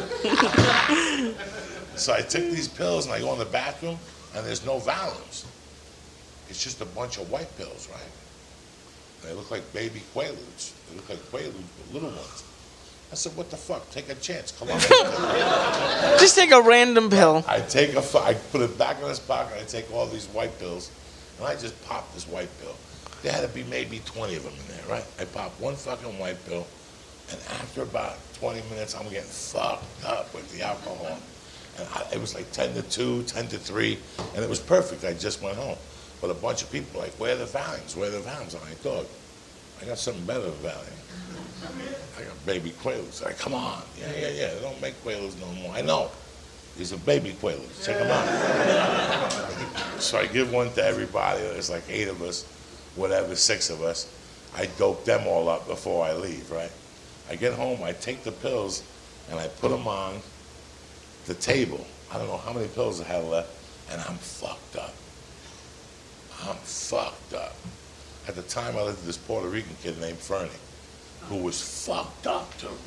So I take these pills and I go in the bathroom, and there's no Valiums. It's just a bunch of white pills, right? They look like baby Quaaludes. They look like Quaaludes, but little ones. I said, what the fuck? Take a chance. Come on. Just take a random pill. I take a, fu- I put it back in his pocket. I take all these white pills, and I just pop this white pill. There had to be maybe twenty of them in there, right? I pop one fucking white pill, and after about twenty minutes, I'm getting fucked up with the alcohol. And I, it was like ten to two, ten to three, and it was perfect. I just went home. But a bunch of people were like, where are the Valiums? Where are the Valiums? I'm like, dog, I got something better than Valium. I got baby Quaaludes. Like, come on. Yeah, yeah, yeah. They don't make Quaaludes no more. I know. These are baby Quaaludes. Check them out. So I give one to everybody. There's like eight of us, whatever, six of us. I dope them all up before I leave, right? I get home, I take the pills, and I put them on the table. I don't know how many pills I had left, and I'm fucked up. I'm fucked up. At the time, I lived with this Puerto Rican kid named Fernie, who was fucked up too.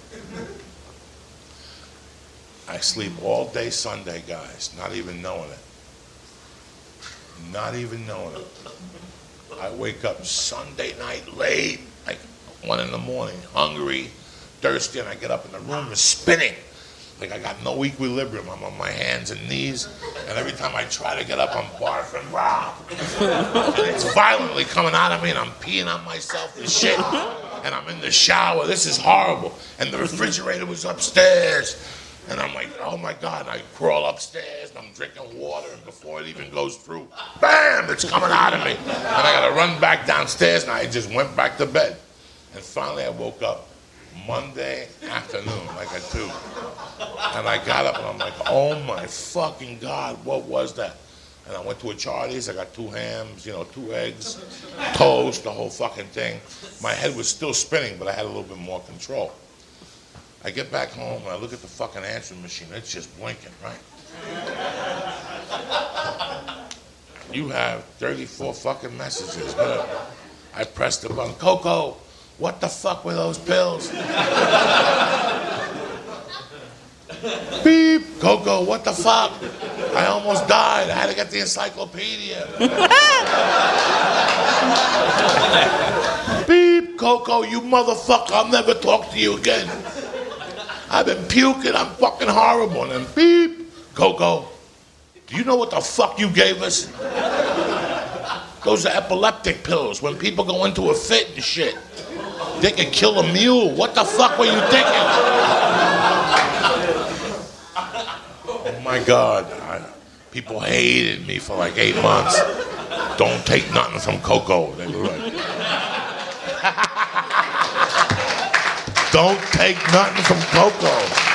I sleep all day Sunday, guys, not even knowing it. Not even knowing it. I wake up Sunday night late, like one in the morning, hungry, thirsty, and I get up and the room is spinning. Like I got no equilibrium. I'm on my hands and knees, and every time I try to get up, I'm barfing. Wow. And it's violently coming out of me, and I'm peeing on myself and shit. And I'm in the shower. This is horrible. And the refrigerator was upstairs. And I'm like, oh my God. And I crawl upstairs, and I'm drinking water, and before it even goes through, bam, it's coming out of me. And I got to run back downstairs, and I just went back to bed. And finally, I woke up Monday afternoon, like at two. And I got up and I'm like, oh my fucking God, what was that? And I went to a Charlie's, I got two hams, you know, two eggs, toast, the whole fucking thing. My head was still spinning, but I had a little bit more control. I get back home and I look at the fucking answering machine, it's just blinking, right? You have thirty-four fucking messages. Whatever. I pressed the button, Coco, what the fuck were those pills? Beep, Coco, what the fuck? I almost died. I had to get the encyclopedia. Beep, Coco, you motherfucker, I'll never talk to you again. I've been puking, I'm fucking horrible. And then beep, Coco, do you know what the fuck you gave us? Those are epileptic pills. When people go into a fit and shit, they can kill a mule. What the fuck were you thinking? Oh my God. I, people hated me for like eight months. Don't take nothing from Coco. They were like, don't take nothing from Coco.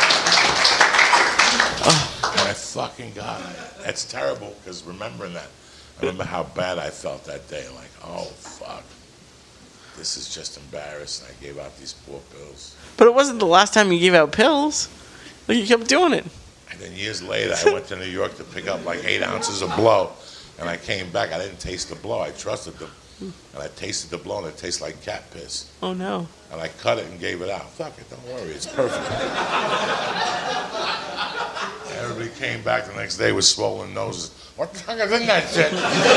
Oh my fucking God. That's terrible because remembering that, I remember how bad I felt that day. Like, oh, fuck. This is just embarrassing. I gave out these poor pills. But it wasn't the last time you gave out pills. Like, you kept doing it. And then years later, I went to New York to pick up like eight ounces of blow. And I came back. I didn't taste the blow. I trusted them. And I tasted the blow, and it tastes like cat piss. Oh, no. And I cut it and gave it out. Fuck it. Don't worry. It's perfect. Everybody came back the next day with swollen noses. What the fuck is in that shit?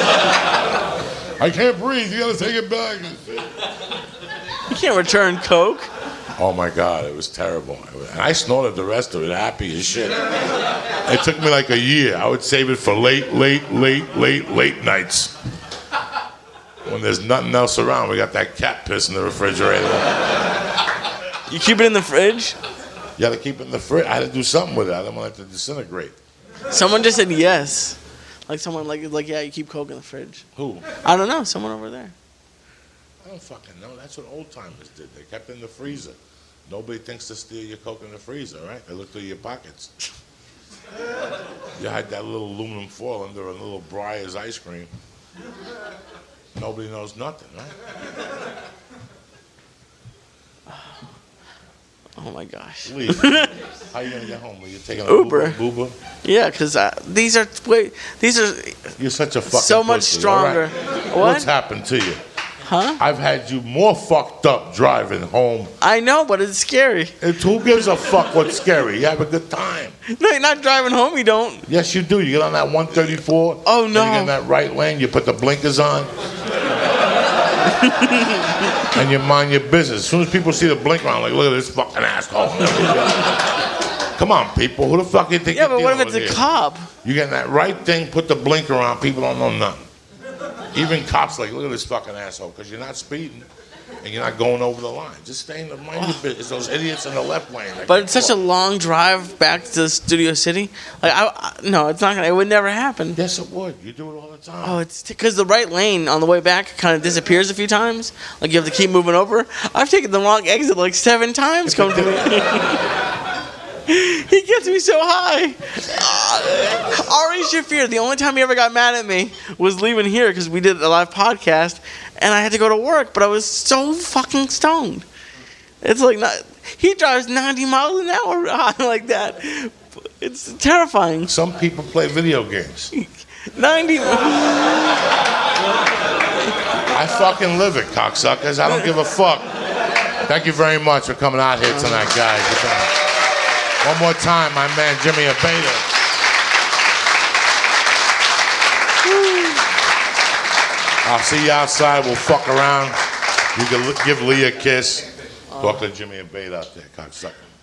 I can't breathe. You gotta take it back. You can't return Coke. Oh my God, it was terrible. And I snorted the rest of it, happy as shit. It took me like a year. I would save it for late, late, late, late, late nights. When there's nothing else around, we got that cat piss in the refrigerator. You keep it in the fridge? You gotta keep it in the fridge. I had to do something with it. I didn't want it to disintegrate. Someone just said yes. Like someone like like yeah, you keep Coke in the fridge. Who? I don't know. Someone over there. I don't fucking know. That's what old timers did. They kept it in the freezer. Nobody thinks to steal your Coke in the freezer, right? They look through your pockets. You had that little aluminum foil under a little Breyer's ice cream. Nobody knows nothing, right? Oh my gosh. Lee, how you gonna get home? Are you taking an Uber? Uber. Uber? Yeah, because uh, these are wait, these are You're such a fucking so much pussy, stronger. all right? What? What's happened to you? Huh? I've had you more fucked up driving home. I know, but it's scary. And who gives a fuck what's scary? You have a good time. No, you're not driving home. You don't. Yes, you do. You get on that one thirty-four. Oh, then no. You get in that right lane. You put the blinkers on. And you mind your business. As soon as people see the blinker on, like, look at this fucking asshole. Come on, people. Who the fuck you think Yeah, you're but what if dealing it's with a here? cop? You get in that right thing, put the blinker on, people don't know nothing. Even cops like, look at this fucking asshole, because you're not speeding and you're not going over the line. Just stay in the mind your business. It's those idiots in the left lane. that But get it's such a caught. long drive back to Studio City. Like, I, I no, it's not gonna. It would never happen. Yes, it would. You do it all the time. Oh, it's because the right lane on the way back kind of disappears a few times. Like you have to keep moving over. I've taken the wrong exit like seven times. Come to me. He gets me so high. Uh, Ari Shafir, the only time he ever got mad at me was leaving here because we did a live podcast and I had to go to work, but I was so fucking stoned. It's like not, he drives ninety miles an hour like that. It's terrifying. Some people play video games. ninety. I fucking live it, cocksuckers. I don't give a fuck. Thank you very much for coming out here tonight, guys. One more time, my man Jimmy Abeda. I'll see you outside. We'll fuck around. You can li- give Lee a kiss. Talk to Jimmy Abeda out there, cocksucker.